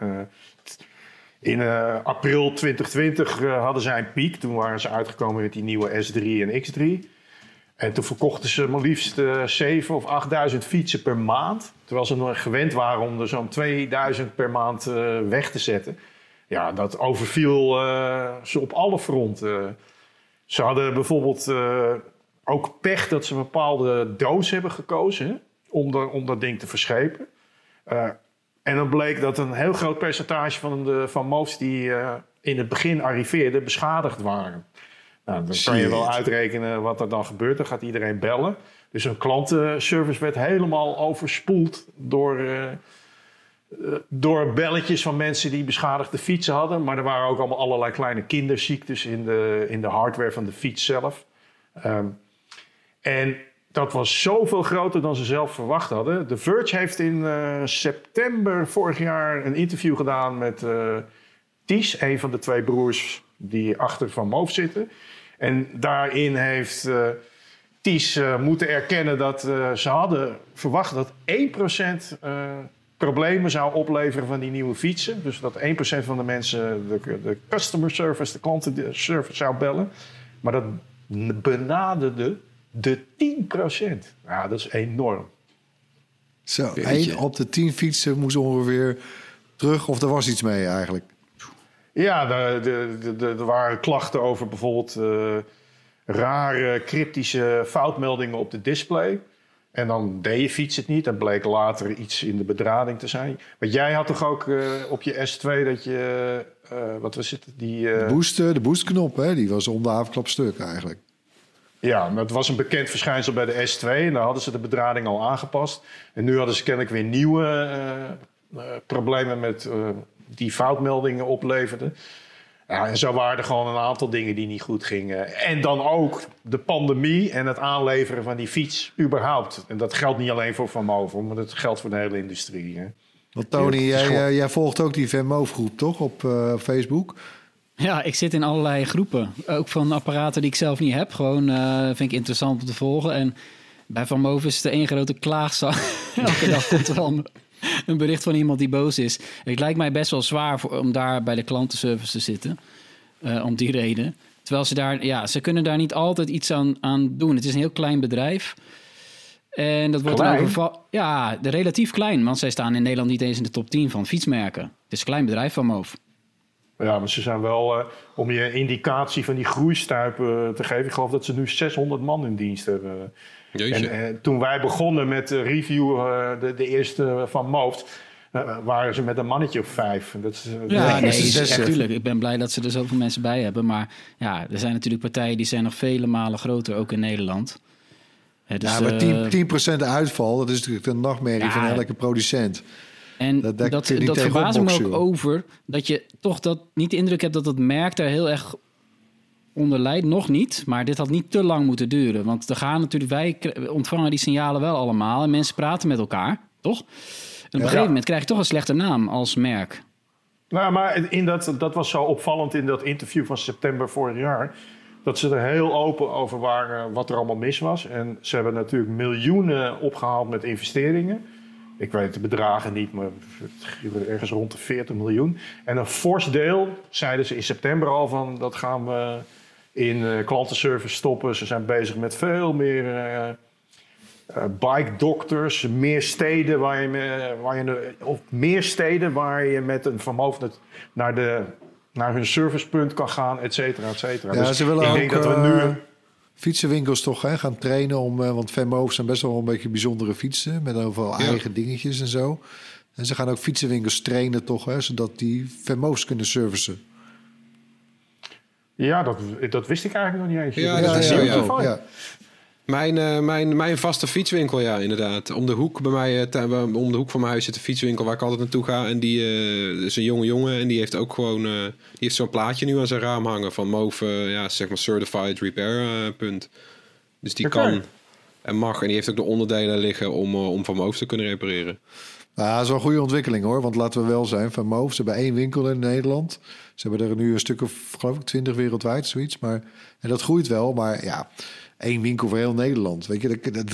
In april 2020 hadden zij een piek. Toen waren ze uitgekomen met die nieuwe S3 en X3. En toen verkochten ze maar liefst 7.000 of 8.000 fietsen per maand. Terwijl ze nog gewend waren om er zo'n 2.000 per maand weg te zetten. Ja, dat overviel ze op alle fronten. Ze hadden bijvoorbeeld ook pech dat ze een bepaalde doos hebben gekozen, hè, om dat ding te verschepen. En dan bleek dat een heel groot percentage van de Van Moofs die in het begin arriveerden beschadigd waren. Nou, dan kan je wel uitrekenen wat er dan gebeurt. Dan gaat iedereen bellen. Dus een klantenservice werd helemaal overspoeld door belletjes van mensen die beschadigde fietsen hadden. Maar er waren ook allemaal allerlei kleine kinderziektes in de hardware van de fiets zelf. En dat was zoveel groter dan ze zelf verwacht hadden. The Verge heeft in september vorig jaar een interview gedaan met Ties, een van de twee broers die achter Van Moof zitten. En daarin heeft Ties moeten erkennen dat ze hadden verwacht dat 1% problemen zou opleveren van die nieuwe fietsen. Dus dat 1% van de mensen de customer service, de klantenservice zou bellen. Maar dat benaderde de 10%. Ja, dat is enorm. Zo, 1 op de 10 fietsen moest ongeveer terug, of er was iets mee eigenlijk. Ja, er waren klachten over bijvoorbeeld rare cryptische foutmeldingen op de display. En dan deed je fiets het niet. Dan bleek later iets in de bedrading te zijn. Maar jij had toch ook op je S2 dat je... wat was het? De boostknop, hè? Die was om de havenklap stuk eigenlijk. Ja, maar het was een bekend verschijnsel bij de S2. En daar hadden ze de bedrading al aangepast. En nu hadden ze kennelijk weer nieuwe problemen met die foutmeldingen opleverden. Ja, en zo waren er gewoon een aantal dingen die niet goed gingen. En dan ook de pandemie en het aanleveren van die fiets überhaupt. En dat geldt niet alleen voor Van Moof, maar dat geldt voor de hele industrie. Hè. Want Tony, jij volgt ook die Van Moof groep, toch? Op Facebook? Ja, ik zit in allerlei groepen. Ook van apparaten die ik zelf niet heb. Gewoon vind ik interessant om te volgen. En bij Van Moof is het één grote klaagzang. Elke dag komt er een bericht van iemand die boos is. Het lijkt mij best wel zwaar om daar bij de klantenservice te zitten. Om die reden. Terwijl ze kunnen daar niet altijd iets aan doen. Het is een heel klein bedrijf. En dat wordt relatief klein. Want zij staan in Nederland niet eens in de top 10 van fietsmerken. Het is een klein bedrijf van Moof. Ja, maar ze zijn wel, om je indicatie van die groeistuipen te geven... ik geloof dat ze nu 600 man in dienst hebben. En toen wij begonnen met de review, de eerste van Moof... waren ze met een mannetje of 5. Natuurlijk. Ik ben blij dat ze er zoveel mensen bij hebben. Maar ja, er zijn natuurlijk partijen die zijn nog vele malen groter, ook in Nederland. Dus, maar 10% uitval, dat is natuurlijk een nachtmerrie van elke producent. En dat verbaast me ook over dat je toch niet de indruk hebt dat het merk daar heel erg onder leidt. Nog niet, maar dit had niet te lang moeten duren. Want wij ontvangen die signalen wel allemaal en mensen praten met elkaar, toch? En op een gegeven moment krijg je toch een slechte naam als merk. Nou, maar dat was zo opvallend in dat interview van september vorig jaar... dat ze er heel open over waren wat er allemaal mis was. En ze hebben natuurlijk miljoenen opgehaald met investeringen. Ik weet de bedragen niet, maar ergens rond de 40 miljoen. En een fors deel, zeiden ze in september al van... dat gaan we in klantenservice stoppen. Ze zijn bezig met veel meer bike doctors, meer steden waar je met een vermogen naar hun servicepunt kan gaan, et cetera, et cetera. Ja, dus ze willen ik ook denk dat we nu fietsenwinkels toch gaan trainen want Venmoof zijn best wel een beetje bijzondere fietsen met overal eigen dingetjes en zo. En ze gaan ook fietsenwinkels trainen toch, zodat die Venmoofs kunnen servicen. Ja, dat wist ik eigenlijk nog niet eens. Ja, dat is zo. Mijn vaste fietswinkel, ja, inderdaad. Om de hoek bij mij, om de hoek van mijn huis zit een fietswinkel waar ik altijd naartoe ga. En die is een jonge jongen en die heeft ook gewoon, die heeft zo'n plaatje nu aan zijn raam hangen van Moof, zeg maar certified repair punt. Dus die kan en mag en die heeft ook de onderdelen liggen om van Moof te kunnen repareren. Nou, dat is wel een goede ontwikkeling hoor, want laten we wel zijn, Van Moof, ze hebben 1 winkel in Nederland. Ze hebben er nu een stuk of, geloof ik, 20 wereldwijd, zoiets. En dat groeit wel, maar ja, 1 winkel voor heel Nederland. Weet je,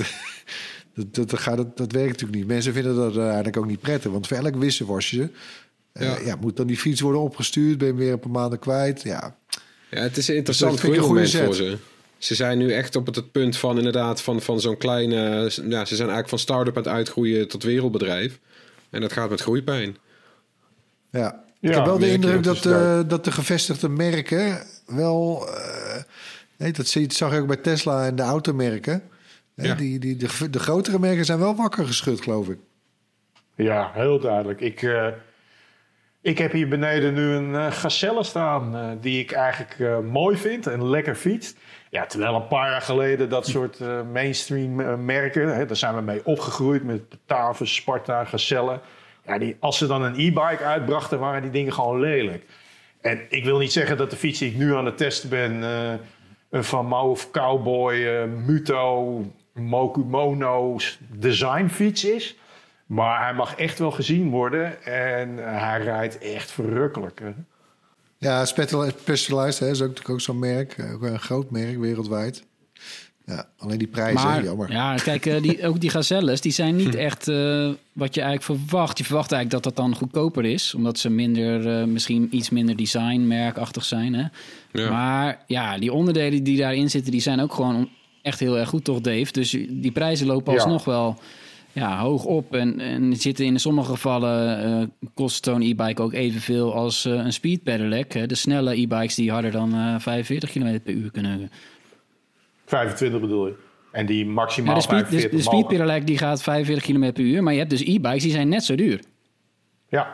dat werkt natuurlijk niet. Mensen vinden dat eigenlijk ook niet prettig, want voor elk wisselwasje moet dan die fiets worden opgestuurd, ben je weer een paar maanden kwijt. Ja, het is een interessant groeimoment voor ze. Ze zijn nu echt op het punt van inderdaad van zo'n kleine... ze zijn eigenlijk van start-up aan het uitgroeien tot wereldbedrijf. En dat gaat met groeipijn. Ja, ik heb wel de indruk dat de gevestigde merken wel... dat zag ik ook bij Tesla en de automerken. Ja. De grotere merken zijn wel wakker geschud, geloof ik. Ja, heel duidelijk. Ik heb hier beneden nu een Gazelle staan die ik eigenlijk mooi vind en lekker fietst. Ja, terwijl een paar jaar geleden dat soort mainstream merken, daar zijn we mee opgegroeid met Batavus, Sparta, Gazelle. Ja, als ze dan een e-bike uitbrachten, waren die dingen gewoon lelijk. En ik wil niet zeggen dat de fiets die ik nu aan het testen ben, een Van Moof Cowboy, Muto, Mokumono designfiets is. Maar hij mag echt wel gezien worden en hij rijdt echt verrukkelijk. Hè? Ja, Specialized is ook zo'n merk. Ook een groot merk wereldwijd. Ja, alleen die prijzen, jammer. Ja, kijk, ook die Gazelles, die zijn niet echt wat je eigenlijk verwacht. Je verwacht eigenlijk dat dat dan goedkoper is. Omdat ze misschien iets minder designmerkachtig zijn. Hè? Ja. Maar ja, die onderdelen die daarin zitten, die zijn ook gewoon echt heel erg goed, toch Dave? Dus die prijzen lopen alsnog wel hoog op. En zitten in sommige gevallen kost zo'n e-bike ook evenveel als een speed pedelec. Hè? De snelle e-bikes die harder dan 45 km per uur kunnen. 25 bedoel je? En die maximaal 45 de speed pedelec die gaat 45 km per uur. Maar je hebt dus e-bikes die zijn net zo duur. Ja.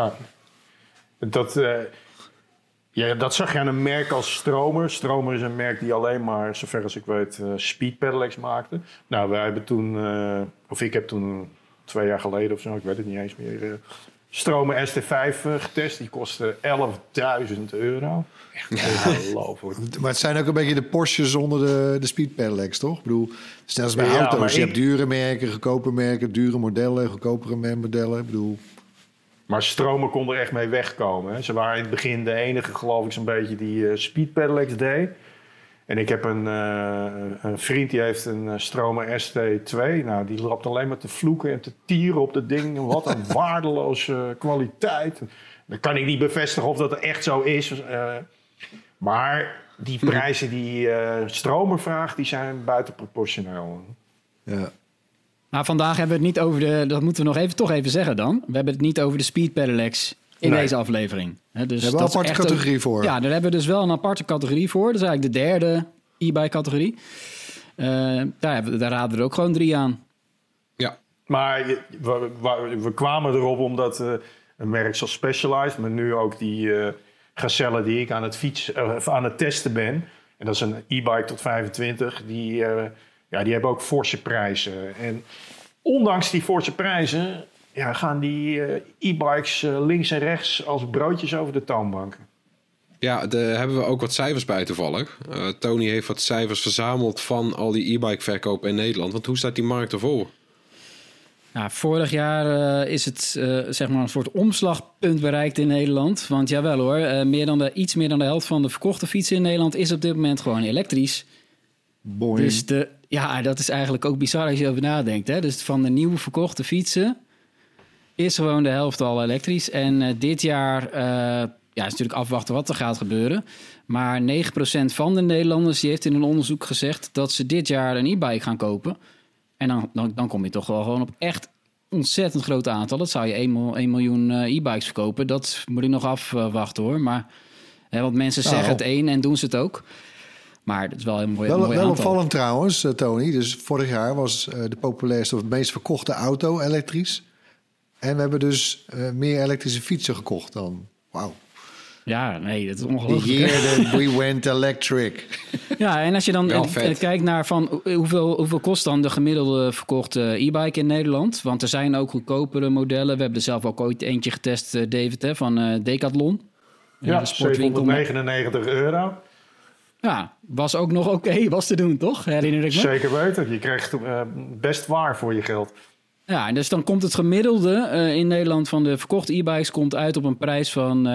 Dat zag je aan een merk als Stromer. Stromer is een merk die alleen maar, zover als ik weet, speed pedelecs maakte. Nou, wij hebben toen, ik heb toen 2 jaar geleden of zo, ik weet het niet eens meer, Stromer ST5 getest. Die kostte €11.000. Echt ongelooflijk. Maar het zijn ook een beetje de Porsche zonder de speed pedelecs, toch? Ik bedoel, stel eens bij auto's. Je hebt dure merken, goedkope merken, dure modellen, goedkopere modellen. Ik bedoel... Maar Stromer kon er echt mee wegkomen. Hè. Ze waren in het begin de enige, geloof ik, zo'n beetje die speed pedelecs deed. En ik heb een vriend die heeft een Stromer ST2. Nou, die loopt alleen maar te vloeken en te tieren op de ding. Wat een waardeloze kwaliteit. Dan kan ik niet bevestigen of dat er echt zo is. Maar die prijzen die Stromer vraagt, die zijn buitenproportioneel. Ja. Maar vandaag hebben we het niet over dat moeten we toch even zeggen dan. We hebben het niet over de Speed Pedelecs in deze aflevering. Dus daar hebben we een aparte categorie voor. Ja, daar hebben we dus wel een aparte categorie voor. Dat is eigenlijk de derde e-bike categorie. Daar raden we er ook gewoon 3 aan. Ja. Maar we kwamen erop omdat een merk zoals Specialized, maar nu ook die Gazelle die ik aan het testen ben. En dat is een e-bike tot 25. Die hebben ook forse prijzen. En ondanks die forse prijzen gaan die e-bikes links en rechts als broodjes over de toonbank. Ja, daar hebben we ook wat cijfers bij toevallig. Tony heeft wat cijfers verzameld van al die e-bike verkoop in Nederland. Want hoe staat die markt ervoor? Nou, vorig jaar is het zeg maar een soort omslagpunt bereikt in Nederland. Want jawel hoor, iets meer dan de helft van de verkochte fietsen in Nederland is op dit moment gewoon elektrisch. Boing. Dus dat is eigenlijk ook bizar als je over nadenkt. Hè? Dus van de nieuwe verkochte fietsen is gewoon de helft al elektrisch. En dit jaar is natuurlijk afwachten wat er gaat gebeuren. Maar 9% van de Nederlanders die heeft in een onderzoek gezegd dat ze dit jaar een e-bike gaan kopen. En dan kom je toch wel gewoon op echt ontzettend grote aantal. Dat zou je 1 miljoen e-bikes verkopen. Dat moet ik nog afwachten hoor. Maar, want mensen zeggen het een en doen ze het ook. Maar dat is wel een mooi aantal. Wel opvallend trouwens, Tony. Dus vorig jaar was de populairste of het meest verkochte auto elektrisch. En we hebben dus meer elektrische fietsen gekocht dan. Wauw. Ja, nee, dat is ongelooflijk. The year that we went electric. Ja, en als je dan kijkt naar van hoeveel kost dan de gemiddelde verkochte e-bike in Nederland? Want er zijn ook goedkopere modellen. We hebben er zelf ook ooit eentje getest, David, van Decathlon. Ja, €799. Ja, was ook nog oké, was te doen, toch? Herinner ik me. Zeker weten. Je krijgt best waar voor je geld. Ja, en dus dan komt het gemiddelde in Nederland van de verkochte e-bikes komt uit op een prijs van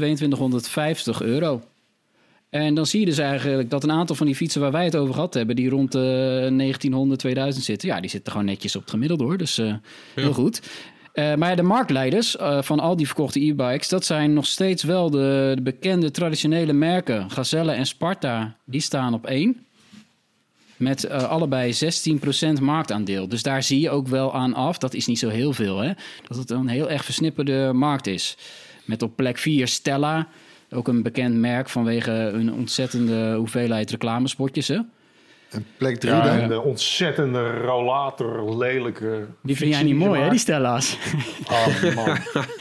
€2250. En dan zie je dus eigenlijk dat een aantal van die fietsen waar wij het over gehad hebben, die rond 1900, 2000 zitten, ja, die zitten gewoon netjes op het gemiddelde hoor. Dus heel goed. Maar de marktleiders van al die verkochte e-bikes, dat zijn nog steeds wel de bekende traditionele merken. Gazelle en Sparta, die staan op 1. Met allebei 16% marktaandeel. Dus daar zie je ook wel aan af, dat is niet zo heel veel, hè, dat het een heel erg versnipperde markt is. Met op plek 4 Stella, ook een bekend merk vanwege een ontzettende hoeveelheid reclamespotjes. Hè? En plek 3 dan? dan? De ontzettende rollator, lelijke... Die vind jij niet mooi, hè, die Stella's? Oh, man.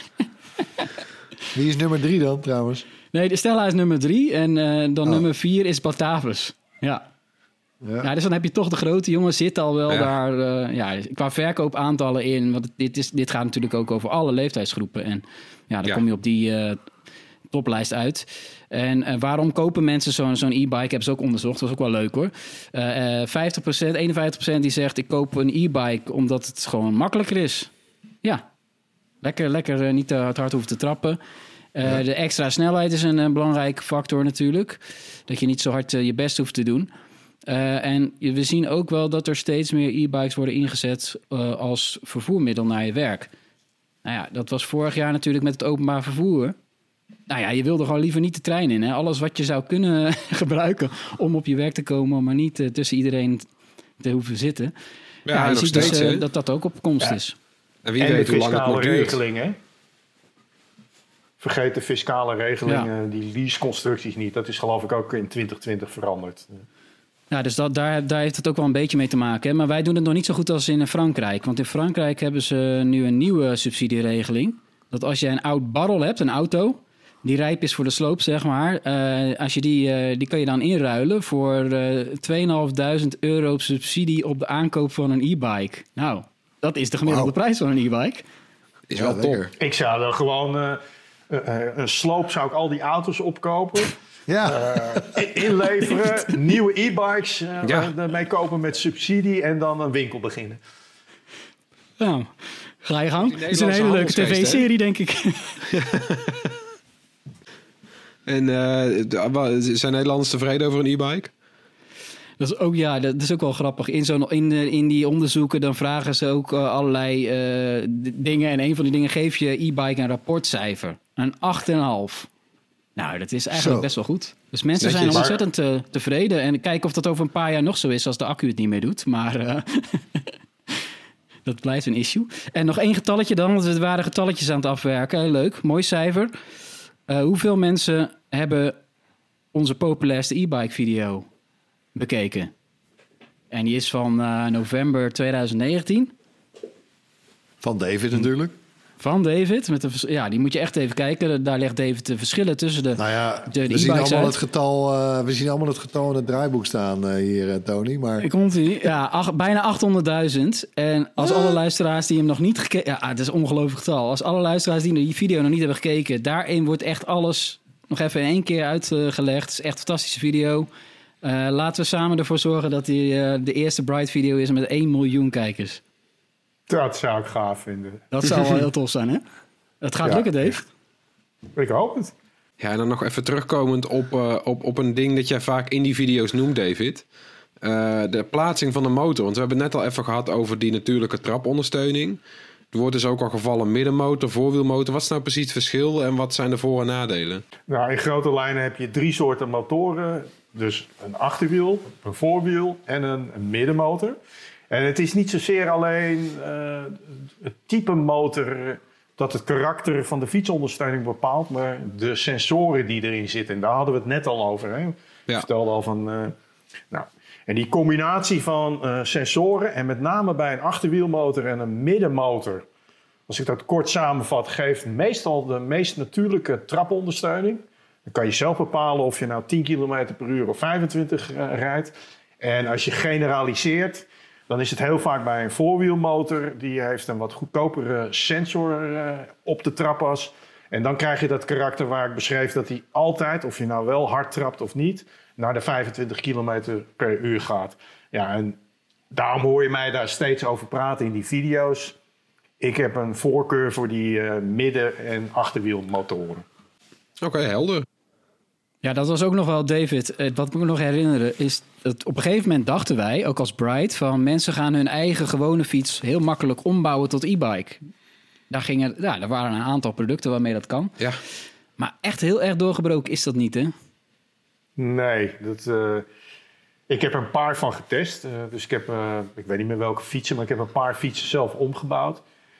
Wie is nummer 3 dan, trouwens? Nee, de Stella is nummer 3 en dan nummer 4 is Batavus. Ja. Ja, dus dan heb je toch de grote jongens zitten al wel daar qua verkoopaantallen in. Want dit gaat natuurlijk ook over alle leeftijdsgroepen. En dan kom je op die toplijst uit. En waarom kopen mensen zo'n e-bike? Hebben ze ook onderzocht. Dat was ook wel leuk hoor. 51% die zegt ik koop een e-bike omdat het gewoon makkelijker is. Ja, lekker niet te hard hoeven te trappen. De extra snelheid is een belangrijke factor natuurlijk. Dat je niet zo hard je best hoeft te doen. En we zien ook wel dat er steeds meer e-bikes worden ingezet als vervoermiddel naar je werk. Nou ja, dat was vorig jaar natuurlijk met het openbaar vervoer. Nou ja, je wilde gewoon liever niet de trein in. Hè? Alles wat je zou kunnen gebruiken om op je werk te komen, maar niet tussen iedereen te hoeven zitten. Ja, je ziet steeds, dus dat ook op komst is. En wie weet hoe lang het nog duurt. Regeling, hè? Vergeet de fiscale regelingen, die leaseconstructies niet. Dat is geloof ik ook in 2020 veranderd. Ja, dus daar heeft het ook wel een beetje mee te maken. Hè? Maar wij doen het nog niet zo goed als in Frankrijk. Want in Frankrijk hebben ze nu een nieuwe subsidieregeling. Dat als je een oud barrel hebt, een auto, die rijp is voor de sloop, zeg maar. Als je die kan je dan inruilen voor €2.500 subsidie op de aankoop van een e-bike. Nou, dat is de gemiddelde prijs van een e-bike. Is wel top. Ik zou er gewoon een sloop, zou ik al die auto's opkopen. Inleveren, nieuwe e-bikes mee kopen met subsidie en dan een winkel beginnen. Nou, ga je gang. Het is een hele leuke tv-serie, denk ik. En zijn Nederlanders tevreden over een e-bike? Dat is ook, dat is ook wel grappig. In die onderzoeken dan vragen ze ook allerlei dingen. En een van die dingen geef je e-bike een rapportcijfer. Een 8,5. Nou, dat is eigenlijk best wel goed. Dus mensen zijn ontzettend tevreden. En kijken of dat over een paar jaar nog zo is als de accu het niet meer doet. Maar dat blijft een issue. En nog 1 getalletje dan, want we waren getalletjes aan het afwerken. Heel leuk, mooi cijfer. Hoeveel mensen hebben onze populairste e-bike video bekeken? En die is van november 2019. Van David natuurlijk. Van David. Die moet je echt even kijken. Daar legt David de verschillen tussen de we zien allemaal uit. We zien allemaal het getal in het draaiboek staan hier, Tony. Maar... Komt-ie? Ja, bijna 800.000. En als alle luisteraars die hem nog niet gekeken... Ja, het is een ongelooflijk getal. Als alle luisteraars die die video nog niet hebben gekeken... daarin wordt echt alles nog even in 1 keer uitgelegd. Het is echt een fantastische video. Laten we samen ervoor zorgen dat die de eerste Bright video is met 1 miljoen kijkers. Dat zou ik gaaf vinden. Dat zou wel heel tof zijn, hè? Het gaat lukken, Dave. Echt. Ik hoop het. Ja, en dan nog even terugkomend op een ding dat jij vaak in die video's noemt, David. De plaatsing van de motor. Want we hebben het net al even gehad over die natuurlijke trapondersteuning. Er wordt dus ook al gevallen middenmotor, voorwielmotor. Wat is nou precies het verschil en wat zijn de voor- en nadelen? Nou, in grote lijnen heb je 3 soorten motoren. Dus een achterwiel, een voorwiel en een middenmotor. En het is niet zozeer alleen het type motor dat het karakter van de fietsondersteuning bepaalt, maar de sensoren die erin zitten. En daar hadden we het net al over. Hè? Ik vertelde al van... en die combinatie van sensoren en met name bij een achterwielmotor en een middenmotor, als ik dat kort samenvat, geeft meestal de meest natuurlijke trapondersteuning. Dan kan je zelf bepalen of je nou 10 km per uur of 25 rijdt. En als je generaliseert, dan is het heel vaak bij een voorwielmotor. Die heeft een wat goedkopere sensor op de trapas. En dan krijg je dat karakter waar ik beschreef dat hij altijd, of je nou wel hard trapt of niet, naar de 25 km per uur gaat. Ja, en daarom hoor je mij daar steeds over praten in die video's. Ik heb een voorkeur voor die midden- en achterwielmotoren. Oké, helder. Ja, dat was ook nog wel, David. Wat ik me nog herinneren is dat op een gegeven moment dachten wij, ook als Bright, van mensen gaan hun eigen gewone fiets heel makkelijk ombouwen tot e-bike. Daar waren een aantal producten waarmee dat kan. Ja. Maar echt heel erg doorgebroken is dat niet, hè? Nee, ik heb er een paar van getest. Dus ik weet niet meer welke fietsen, maar ik heb een paar fietsen zelf omgebouwd.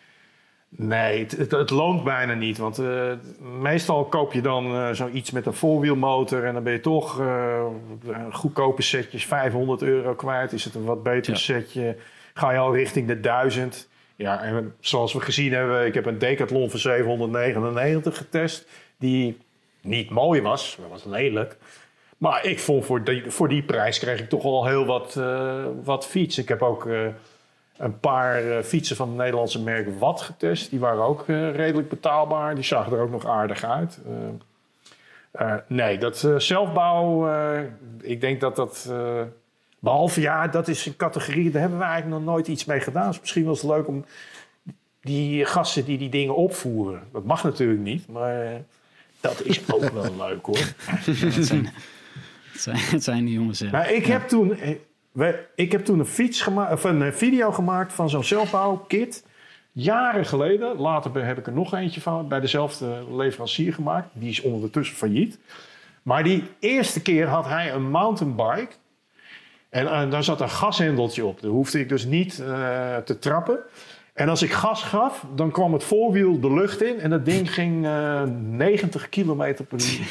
Nee, het loont bijna niet. Want meestal koop je dan zoiets met een voorwielmotor en dan ben je toch goedkope setjes, €500 kwijt. Is het een wat beter setje, ga je al richting de 1000. Ja, en zoals we gezien hebben, ik heb een Decathlon voor 799 getest. Die niet mooi was, dat was lelijk. Maar ik vond voor die prijs kreeg ik toch al heel wat fiets. Ik heb ook een paar fietsen van het Nederlandse merk Watt getest. Die waren ook redelijk betaalbaar. Die zagen er ook nog aardig uit. Nee, dat zelfbouw, ik denk dat... behalve, dat is een categorie, daar hebben we eigenlijk nog nooit iets mee gedaan. Dus misschien was het leuk om die gasten die dingen opvoeren. Dat mag natuurlijk niet, maar dat is ook wel leuk, hoor. Het zijn die jongens, ja. Nou, ik heb toen een video gemaakt van zo'n zelfbouwkit. Jaren geleden. Later heb ik er nog eentje van bij dezelfde leverancier gemaakt. Die is ondertussen failliet. Maar die eerste keer had hij een mountainbike. En daar zat een gashendeltje op. Daar hoefde ik dus niet te trappen. En als ik gas gaf, dan kwam het voorwiel de lucht in. En dat ding ging 90 kilometer per uur.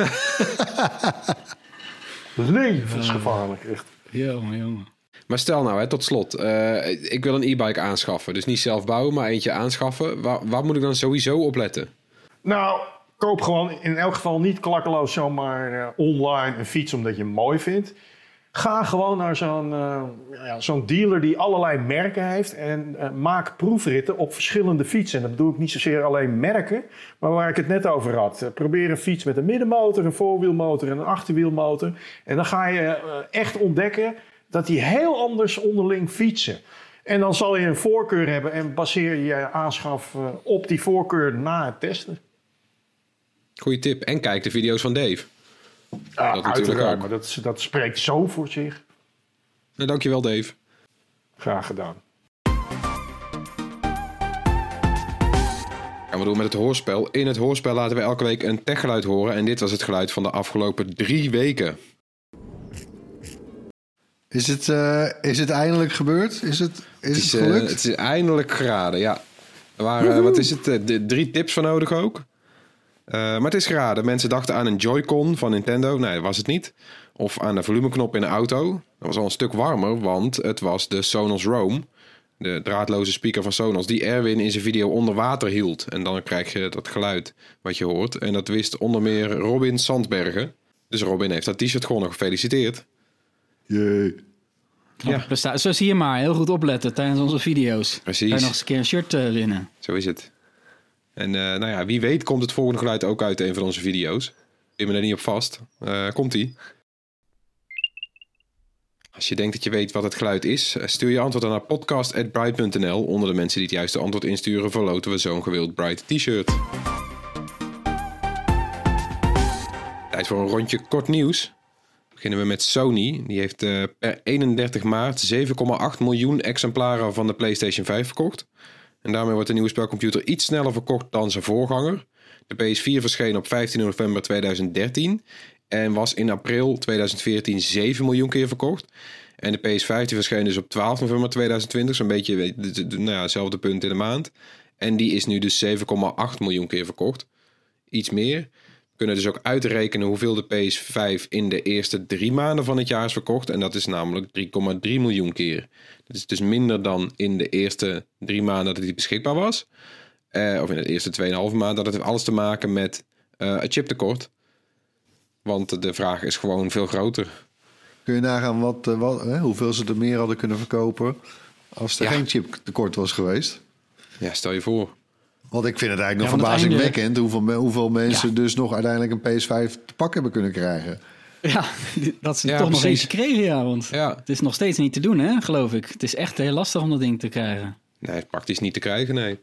Levensgevaarlijk, echt. Jongen. Maar stel nou, tot slot. Ik wil een e-bike aanschaffen. Dus niet zelf bouwen, maar eentje aanschaffen. Waar moet ik dan sowieso op letten? Nou, koop gewoon in elk geval niet klakkeloos zomaar online een fiets omdat je hem mooi vindt. Ga gewoon naar zo'n dealer die allerlei merken heeft en maak proefritten op verschillende fietsen. En dat bedoel ik niet zozeer alleen merken, maar waar ik het net over had. Probeer een fiets met een middenmotor, een voorwielmotor en een achterwielmotor. En dan ga je echt ontdekken dat die heel anders onderling fietsen. En dan zal je een voorkeur hebben en baseer je aanschaf op die voorkeur na het testen. Goeie tip. En kijk de video's van Dave. Dat natuurlijk ook. Maar dat spreekt zo voor zich. Nou, dankjewel, Dave. Graag gedaan. Gaan we doen met het hoorspel. In het hoorspel laten we elke week een techgeluid horen. En dit was het geluid van de afgelopen 3 weken. Is het eindelijk gebeurd? Is het gelukt? Het is eindelijk geraden, ja. Er waren, wat is het, 3 tips voor nodig ook. Maar het is geraden. Mensen dachten aan een Joy-Con van Nintendo. Nee, dat was het niet. Of aan de volumeknop in een auto. Dat was al een stuk warmer, want het was de Sonos Roam. De draadloze speaker van Sonos, die Erwin in zijn video onder water hield. En dan krijg je dat geluid wat je hoort. En dat wist onder meer Robin Sandbergen. Dus Robin heeft dat t-shirt gewonnen. Gefeliciteerd. Jee. Ja. Zo zie je maar. Heel goed opletten tijdens onze video's. Precies. Kan je nog eens een keer een shirt winnen. Zo is het. En wie weet komt het volgende geluid ook uit een van onze video's. Ik ben er niet op vast. Komt-ie. Als je denkt dat je weet wat het geluid is, stuur je antwoord dan naar podcast@bright.nl. Onder de mensen die het juiste antwoord insturen, verloten we zo'n gewild Bright t-shirt. Tijd voor een rondje kort nieuws. Beginnen we met Sony. Die heeft per 31 maart 7,8 miljoen exemplaren van de PlayStation 5 verkocht. En daarmee wordt de nieuwe spelcomputer iets sneller verkocht dan zijn voorganger. De PS4 verscheen op 15 november 2013 en was in april 2014 7 miljoen keer verkocht. En de PS5 die verscheen dus op 12 november 2020, zo'n beetje hetzelfde punt in de maand. En die is nu dus 7,8 miljoen keer verkocht. Iets meer. We kunnen dus ook uitrekenen hoeveel de PS5 in de eerste 3 maanden van het jaar is verkocht. En dat is namelijk 3,3 miljoen keer. Dat is dus minder dan in de eerste 3 maanden dat die beschikbaar was. Of in de eerste 2,5 maanden. Dat heeft alles te maken met het chiptekort. Want de vraag is gewoon veel groter. Kun je nagaan hoeveel ze er meer hadden kunnen verkopen als er geen chiptekort was geweest? Ja, stel je voor. Want ik vind het eigenlijk nog verbazingwekkend hoeveel mensen dus nog uiteindelijk een PS5 te pak hebben kunnen krijgen. Ja, dat ze toch nog eentje kregen, ja. Want het is nog steeds niet te doen, hè, geloof ik. Het is echt heel lastig om dat ding te krijgen. Nee, praktisch niet te krijgen, nee.